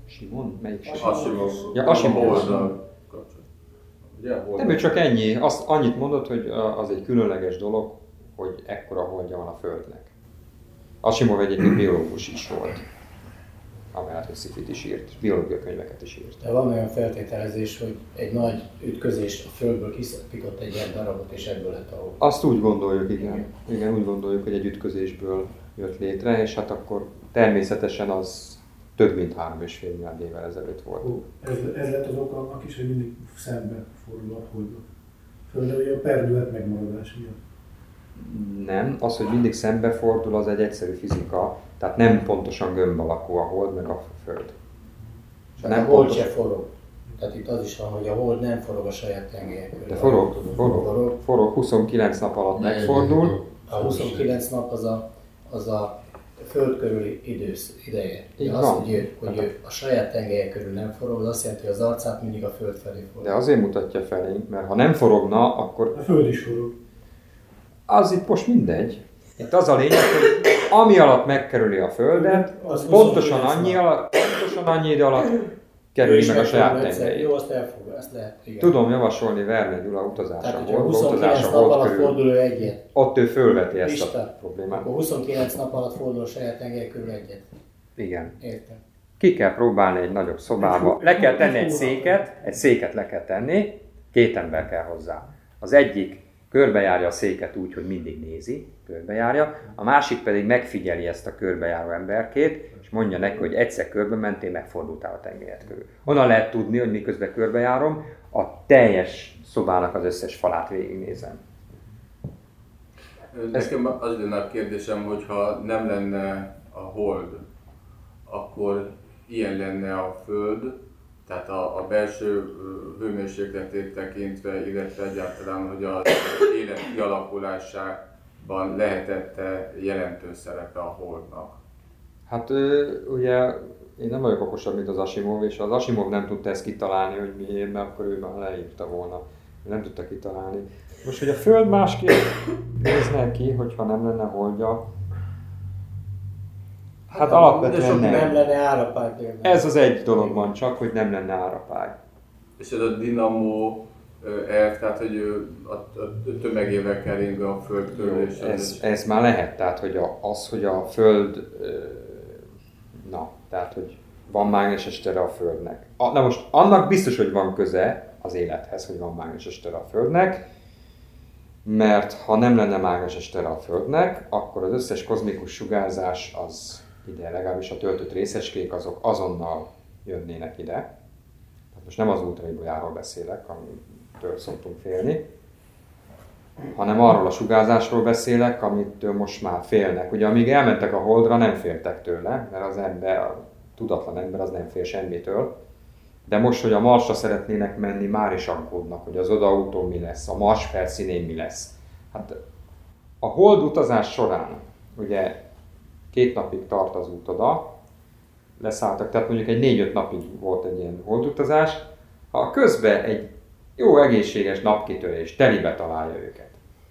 Speaker 2: Simon? Melyik Simon?
Speaker 1: Asimov.
Speaker 2: Ja, Asimov.
Speaker 1: Holddal kapcsolatban. Ugye?
Speaker 2: Nem, ő csak ennyi, azt, annyit mondott, hogy az egy különleges dolog, hogy ekkora holdja van a Földnek. Asimov egyébként biológus is volt, amellett, hogy szifit is írt, biológiai könyveket is írt.
Speaker 4: De van olyan feltételezés, hogy egy nagy ütközés a Földből kiszakított egy ilyen darabot, és ebből lett a hold.
Speaker 2: Azt úgy gondoljuk, igen. Igen, úgy gondoljuk, hogy egy ütközésből jött létre, és hát akkor természetesen az több mint három és fél milliárd évvel ezelőtt volt.
Speaker 7: Ó, ez, ez lett az oka annak is, hogy mindig szembe fordul a holdba. Földre, hogy a perdület megmaradás miatt.
Speaker 2: Nem, az, hogy mindig szembefordul, az egy egyszerű fizika, tehát nem pontosan gömb alakú a hold meg a Föld.
Speaker 4: Nem a hold pontos... se forog. Tehát itt az is van, hogy a hold nem forog a saját tengelyen körül.
Speaker 2: De forog, forog, forog, forog, huszonkilenc nap alatt megfordul.
Speaker 4: A huszonkilenc nap az a, az a Föld körüli idősz, ideje.
Speaker 2: De
Speaker 4: az, hogy, ő, hogy ő a saját tengelye körül nem forog, az azt jelenti, hogy az arcát mindig a Föld felé forog.
Speaker 2: De azért mutatja felé, mert ha nem forogna, akkor...
Speaker 7: A Föld is forog.
Speaker 2: Az itt most mindegy. Itt az a lényeg, hogy ami alatt megkerüli a Földet, az pontosan annyi, alatt, pontosan annyi idő alatt kerüli meg a saját tengelyét.
Speaker 4: Jó, azt elfog, ezt lehet. Igen.
Speaker 2: Tudom javasolni Verne Gyula utazása
Speaker 4: Tehát, hogyha huszonkilenc nap alatt fordul ő egyet.
Speaker 2: Ott ő fölveti ezt
Speaker 4: Isten,
Speaker 2: a problémát.
Speaker 4: Akkor huszonkilenc nap alatt fordul a saját tengely körül egyet.
Speaker 2: Igen.
Speaker 4: Értem.
Speaker 2: Ki kell próbálni egy nagyobb szobába. Le kell tenni egy széket, egy széket le kell tenni, két ember kell hozzá. Az egyik körbejárja a széket úgy, hogy mindig nézi, körbejárja, a másik pedig megfigyeli ezt a körbejáró emberkét, és mondja neki, hogy egyszer körbe mentél, megfordultál a tengelyed körül. Honnan lehet tudni, hogy miközben körbejárom, a teljes szobának az összes falát végignézem.
Speaker 1: Nekem az lenne a kérdésem, hogyha nem lenne a hold, akkor ilyen lenne a Föld, tehát a, a belső hőmérsékletét tekintve, illetve egyáltalán, hogy az élet kialakulásában lehetett jelentős szerepe a Holdnak.
Speaker 2: Hát ugye én nem vagyok okosabb, mint az Asimov, és az Asimov nem tudta ezt kitalálni, hogy miért, mert akkor ő már leírta volna. Ő nem tudta kitalálni. Most, hogy a Föld másképp nézne ki, hogyha nem lenne holdja, hát alapvetően nem.
Speaker 4: Nem lenne árapály például.
Speaker 2: Ez az egy dolog van csak, hogy nem lenne árapály.
Speaker 1: És ez a dinamo elv, tehát hogy a, a tömegével kering a Föld körül. És
Speaker 2: ez, ez már lehet, tehát hogy a, az, hogy a Föld, na, tehát hogy van mágneses tere a Földnek. Na most annak biztos, hogy van köze az élethez, hogy van mágneses tere a Földnek, mert ha nem lenne mágneses tere a Földnek, akkor az összes kozmikus sugárzás az ide, legalábbis a töltött részecskék, azok azonnal jönnének ide. Tehát most nem az ultraiboljáról beszélek, amitől szoktunk félni, hanem arról a sugárzásról beszélek, amitől most már félnek. Ugye amíg elmentek a Holdra, nem féltek tőle, mert az ember, a tudatlan ember az nem fél semmitől. De most, hogy a Marsra szeretnének menni, már is aggódnak, hogy az odautó mi lesz, a Mars felszínén mi lesz. Hát a Hold utazás során, ugye két napig tart az út oda, leszálltak, tehát mondjuk egy négy-öt napig volt egy ilyen holdutazás, ha közben egy jó egészséges napkitörés telibe találja őket.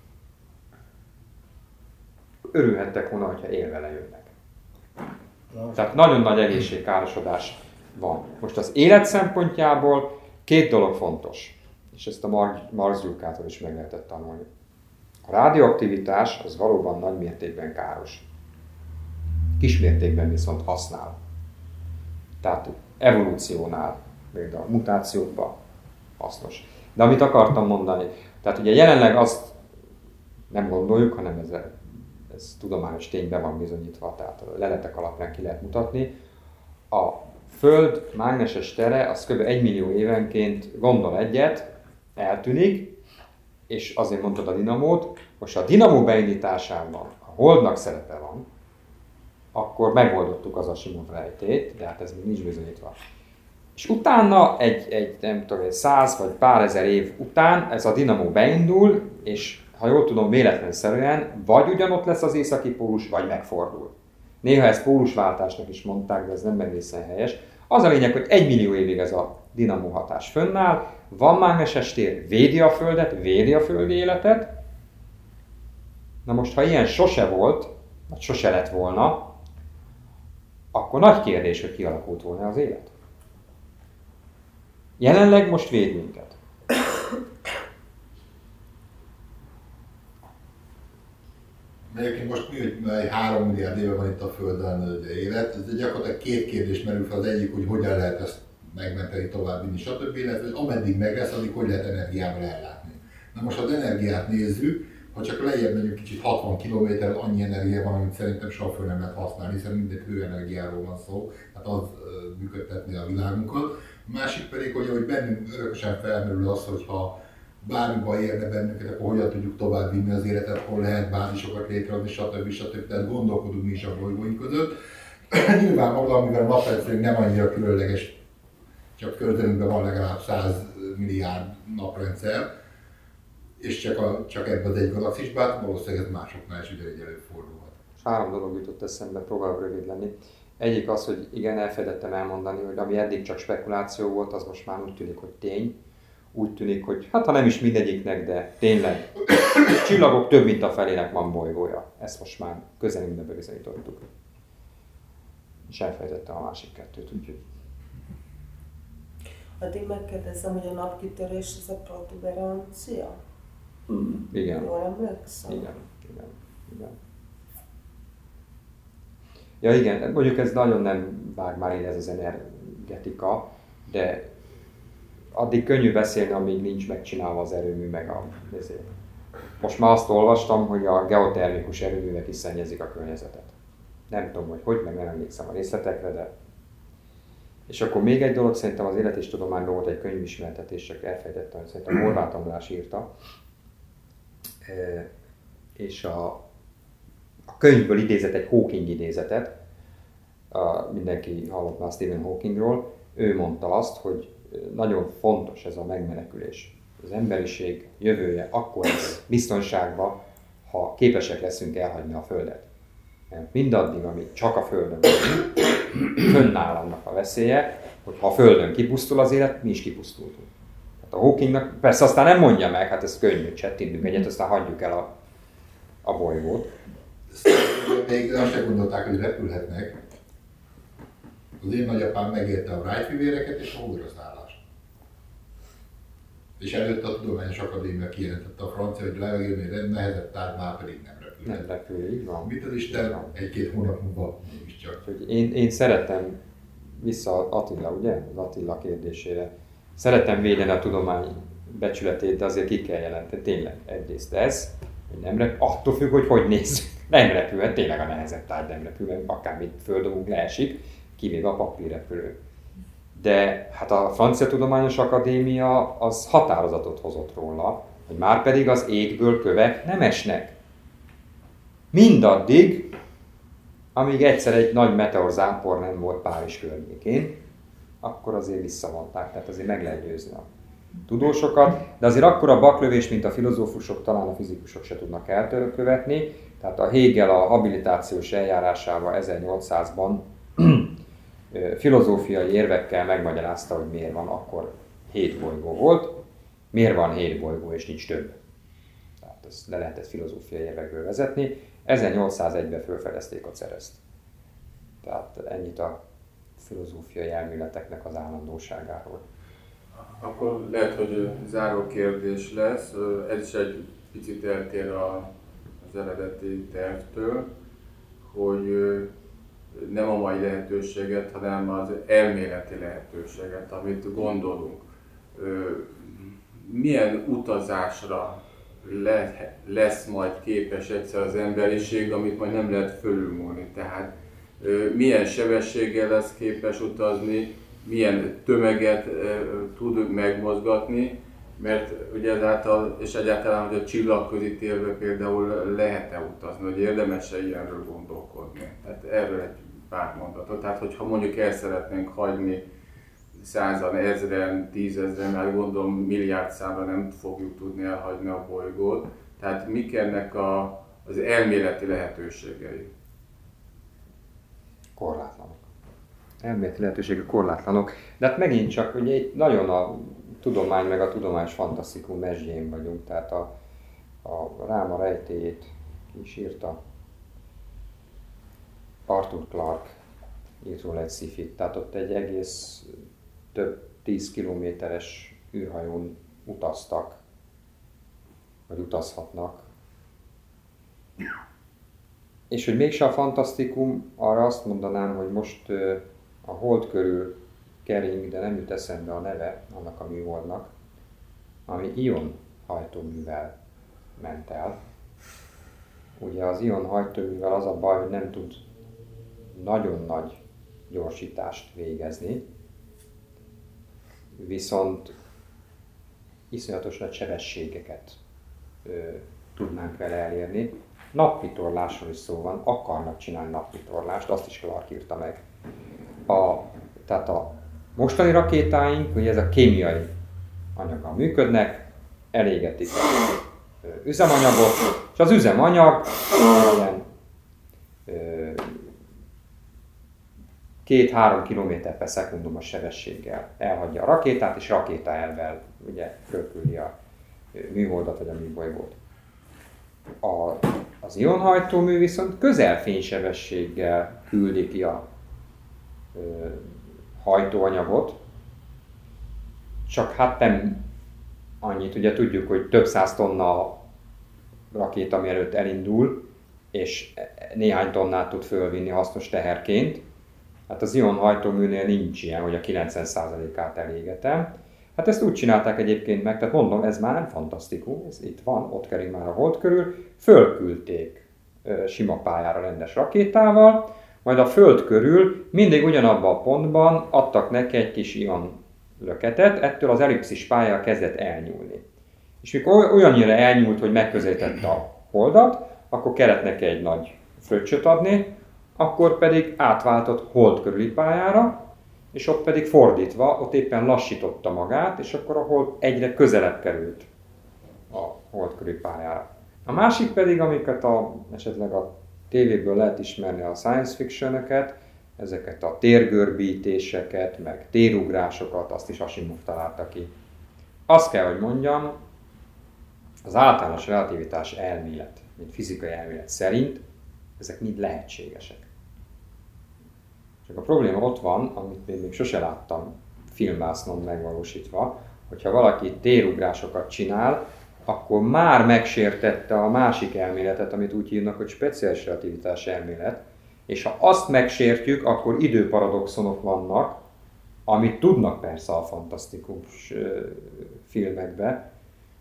Speaker 2: Örülhettek volna, hogyha élve lejönnek. Tehát nagyon nagy egészségkárosodás van. Most az élet szempontjából két dolog fontos, és ezt a Mars Gyurkától is meg lehetett tanulni. A radioaktivitás az valóban nagy mértékben káros. Kismértékben viszont használ. Tehát evolúciónál, például a mutációkban hasznos. De amit akartam mondani, tehát ugye jelenleg azt nem gondoljuk, hanem ez, ez tudományos tényben van bizonyítva, tehát a leletek alapján ki lehet mutatni. A Föld mágneses tere az kb. egy millió évenként gondol egyet, eltűnik, és azért mondtad a dinamót, most a dinamó beindításában a Holdnak szerepe van, akkor megoldottuk az Asimov rejtét, de hát ez még nincs bizonyítva. És utána egy, egy nem tudom, egy száz vagy pár ezer év után ez a dinamó beindul, és ha jól tudom, véletlenszerűen vagy ugyanott lesz az északi pólus, vagy megfordul. Néha ezt pólusváltásnak is mondták, de ez nem egészen helyes. Az a lényeg, hogy egy millió évig ez a dinamó hatás fönnáll, van mágneses tér, védi a Földet, védi a földi életet. Na most, ha ilyen sose volt, vagy sose lett volna, akkor nagy kérdés, hogy kialakult volna az élet. Jelenleg most véd minket.
Speaker 5: Egyébként most mi, hogy három milliárd éve van itt a Földön ugye, élet, ez gyakorlatilag két kérdés merül fel, az egyik, hogy hogyan lehet ezt megmenteni, továbbvinni, stb. Illetve hogy ameddig meg lesz, addig hogy lehet energiával ellátni. Na most az energiát nézzük, ha csak lejjebb megyünk kicsit hatvan kilométer, annyi energia van, amit szerintem soha föl nem lehet használni, hiszen mindegy hőenergiáról van szó, hát az működtetni a világunkat. A másik pedig, hogy, hogy bennünk örökösen felmerül az, hogyha bármi baj érne bennünket, akkor hogyan tudjuk tovább vinni az életet, hol lehet bázisokat létrehozni, stb. stb. Tehát gondolkodunk mi is a bolygóink között. Nyilvánvalóan, mivel a naprendszerünk nem annyira különleges, csak körülbelül van legalább száz milliárd naprendszer, és csak, a, csak ebben az egy galaxisban, valószínűleg ez másoknál is ugyanígy előfordulhat.
Speaker 2: Három dolog jutott eszembe, próbálok rövid lenni. Egyik az, hogy igen, elfelejtettem elmondani, hogy ami eddig csak spekuláció volt, az most már úgy tűnik, hogy tény. Úgy tűnik, hogy hát ha nem is mindegyiknek, de tényleg csillagok több mint a felének van bolygója. Ezt most már közelünkbe bebizonyítottuk. És elfelejtettem a másik kettőt, úgyhogy...
Speaker 3: Addig megkérdezem, hogy a napkitörés ez a protuberancia?
Speaker 2: Mm. Igen.
Speaker 3: Jól emlékszem?
Speaker 2: Igen, igen, igen. Ja igen, mondjuk ez nagyon nem vág már én ez az energetika, de addig könnyű beszélni, amíg nincs megcsinálva az erőmű, meg a ezért. Most már azt olvastam, hogy a geotermikus erőművek is szennyezik a környezetet. Nem tudom, hogy hogy, meg nem emlékszem a részletekre, de... És akkor még egy dolog, szerintem az élet és tudományban volt egy könyvismertetés, csak elfejtettem, hogy szerintem Horváth András írta. E, és a, a könyvből idézett egy Hawking idézetet, a, mindenki hallott már Stephen Hawkingról, ő mondta azt, hogy nagyon fontos ez a megmenekülés. Az emberiség jövője akkor lesz biztonságban, ha képesek leszünk elhagyni a Földet. Mert mindaddig, amíg csak a Földön vagyunk, fönnáll annak a veszélye, hogy ha a Földön kipusztul az élet, mi is kipusztultunk. Hát a Hawkingnak persze aztán nem mondja meg, hát ez könnyű, csettintünk egyet, aztán hagyjuk el a, a bolygót.
Speaker 5: Még azt sem gondolták, hogy repülhetnek. Az én nagyapám megérte a Wright fivéreket és a hódrazállást. És előtte a Tudományos Akadémia kijelentette a francia, hogy levegőnél nehezebb tárgy már pedig nem repül.
Speaker 2: Nem repül, így van.
Speaker 5: Mit az Isten egy-két hónap múlva mégiscsak.
Speaker 2: Én, én szeretem, vissza Attila, ugye? Az Attila kérdésére. Szeretem védeni a tudomány becsületét, de azért ki kell jelenteni. Tényleg, egyrészt ez, hogy nem repül, attól függ, hogy hogy nézzük. Nem repül, hát tényleg a nehezebb tárgy nem repül, mert akármit földobunk leesik, kivéve a papírrepülő. De hát a Francia Tudományos Akadémia az határozatot hozott róla, hogy már pedig az égből kövek nem esnek. Mindaddig, amíg egyszer egy nagy meteorzápor nem volt Párizs környékén, akkor azért visszavonták, tehát azért meg lehet győzni a tudósokat, de azért akkora baklövés, mint a filozófusok, talán a fizikusok se tudnak elkövetni. Tehát a Hegel a habilitációs eljárásával ezernyolcszázban filozófiai érvekkel megmagyarázta, hogy miért van akkor hét bolygó volt, miért van hét bolygó és nincs több. Tehát ezt le lehetett filozófiai érvekből vezetni. ezernyolcszázegyben felfedezték a Cereszt. Tehát ennyit a filozófiai elméleteknek az állandóságáról.
Speaker 1: Akkor lehet, hogy záró kérdés lesz. Ez is egy picit eltér az eredeti tervtől, hogy nem a mai lehetőséget, hanem az elméleti lehetőséget, amit gondolunk. Milyen utazásra lesz majd képes egyszer az emberiség, amit majd nem lehet fölülmúlni. Tehát milyen sebességgel lesz képes utazni, milyen tömeget tud megmozgatni, mert ugye ezáltal, és egyáltalán, hogy a csillagközi térbe például lehet-e utazni, hogy érdemes-e ilyenről gondolkodni. Tehát erről egy pár mondatot. Tehát, hogyha mondjuk el szeretnénk hagyni százan, ezren, tízezren, már gondolom milliárd számra nem fogjuk tudni elhagyni a bolygót. Tehát mik ennek a, az elméleti lehetőségei?
Speaker 2: Korlátlanok. Elméleti lehetőségek korlátlanok. De hát megint csak, ugye itt nagyon a tudomány meg a tudományos fantasztikum mesdjén vagyunk, tehát a, a Ráma rejtélyét ki is írta. Arthur Clarke írt róla egy sci-fit, tehát ott egy egész több tíz kilométeres űrhajón utaztak, vagy utazhatnak. És hogy mégse a fantasztikum, arra azt mondanám, hogy most a hold körül kering, de nem jut eszembe a neve annak a műholdnak, ami ion hajtóművel ment el. Ugye az ion hajtóművel az a baj, hogy nem tud nagyon nagy gyorsítást végezni, viszont iszonyatos nagy sebességeket ö, tudnánk vele elérni. Napvitorlásról is szó van, akarnak csinálni napvitorlást, azt is Clark írta meg. A, tehát a mostani rakétáink, ugye ez a kémiai anyaggal működnek, elégetik az üzemanyagot, és az üzemanyag ilyen két-három kilométer per szekundumos sebességgel elhagyja a rakétát, és rakétaelvvel ugye fölküldi a műholdat vagy a műbolygót. A, az ionhajtómű viszont közelfénysebességgel küldi ki a ö, hajtóanyagot, csak hát nem annyit, ugye tudjuk, hogy több száz tonna rakéta mielőtt elindul, és néhány tonnát tud fölvinni hasznos teherként. Hát az ionhajtóműnél nincs ilyen, hogy a kilencven százalékát elégetem. Hát ezt úgy csinálták egyébként meg, tehát mondom, ez már nem fantasztikus, ez itt van, ott kering már a hold körül, fölküldték ö, sima pályára rendes rakétával, majd a föld körül mindig ugyanabban a pontban adtak neki egy kis ion löketet, ettől az ellipszis pálya kezdett elnyúlni. És mikor olyannyira elnyúlt, hogy megközelítette a holdat, akkor kellett neki egy nagy fröccsöt adni, akkor pedig átváltott hold körüli pályára, és ott pedig fordítva, ott éppen lassította magát, és akkor a hold egyre közelebb került a hold körüli pályára. A másik pedig, amiket a, esetleg a tévéből lehet ismerni a science fiction-öket, ezeket a térgörbítéseket, meg térugrásokat, azt is Asimov találta ki. Azt kell, hogy mondjam, az általános relativitás elmélet, mint fizikai elmélet szerint, ezek mind lehetségesek. Csak a probléma ott van, amit én még sose láttam filmvásznon megvalósítva, hogyha valaki térugrásokat csinál, akkor már megsértette a másik elméletet, amit úgy hívnak, hogy speciális relativitás elmélet, és ha azt megsértjük, akkor időparadoxonok vannak, amit tudnak persze a fantasztikus filmekbe,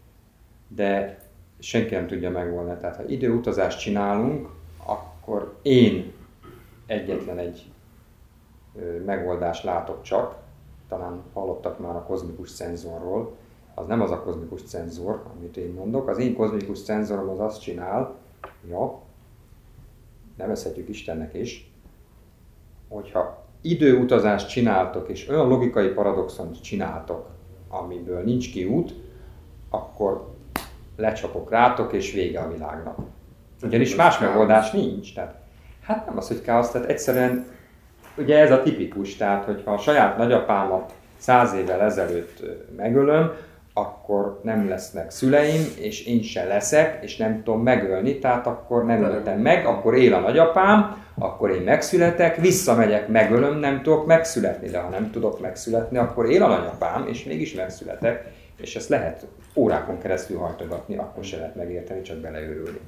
Speaker 2: de senki nem tudja megoldani. Tehát ha időutazást csinálunk, akkor én egyetlen egy megoldást látok csak, talán hallottak már a kozmikus cenzorról, az nem az a kozmikus cenzor, amit én mondok, az én kozmikus cenzorom az azt csinál, ja, nevezhetjük Istennek is, hogyha időutazást csináltok, és olyan logikai paradoxont csináltok, amiből nincs kiút, akkor lecsapok rátok, és vége a világnak. Ugyanis más megoldás nincs. Tehát, hát nem az, hogy káosz, tehát egyszerűen, ugye ez a tipikus, tehát hogyha a saját nagyapámat száz évvel ezelőtt megölöm, akkor nem lesznek szüleim, és én sem leszek, és nem tudom megölni, tehát akkor nem öltem meg, akkor él a nagyapám, akkor én megszületek, visszamegyek, megölöm, nem tudok megszületni, de ha nem tudok megszületni, akkor él a nagyapám, és mégis megszületek, és ezt lehet órákon keresztül hajtogatni, akkor se lehet megérteni, csak beleőrülni.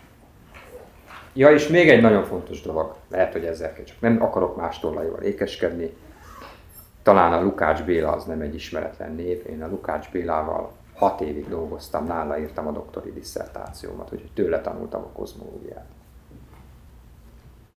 Speaker 2: Ja, és még egy nagyon fontos dolog, lehet, hogy ezzel kell, csak nem akarok más tollaival ékeskedni. Talán a Lukács Béla az nem egy ismeretlen név, én a Lukács Bélával hat évig dolgoztam, nála írtam a doktori disszertációmat, úgyhogy tőle tanultam a kozmológiát.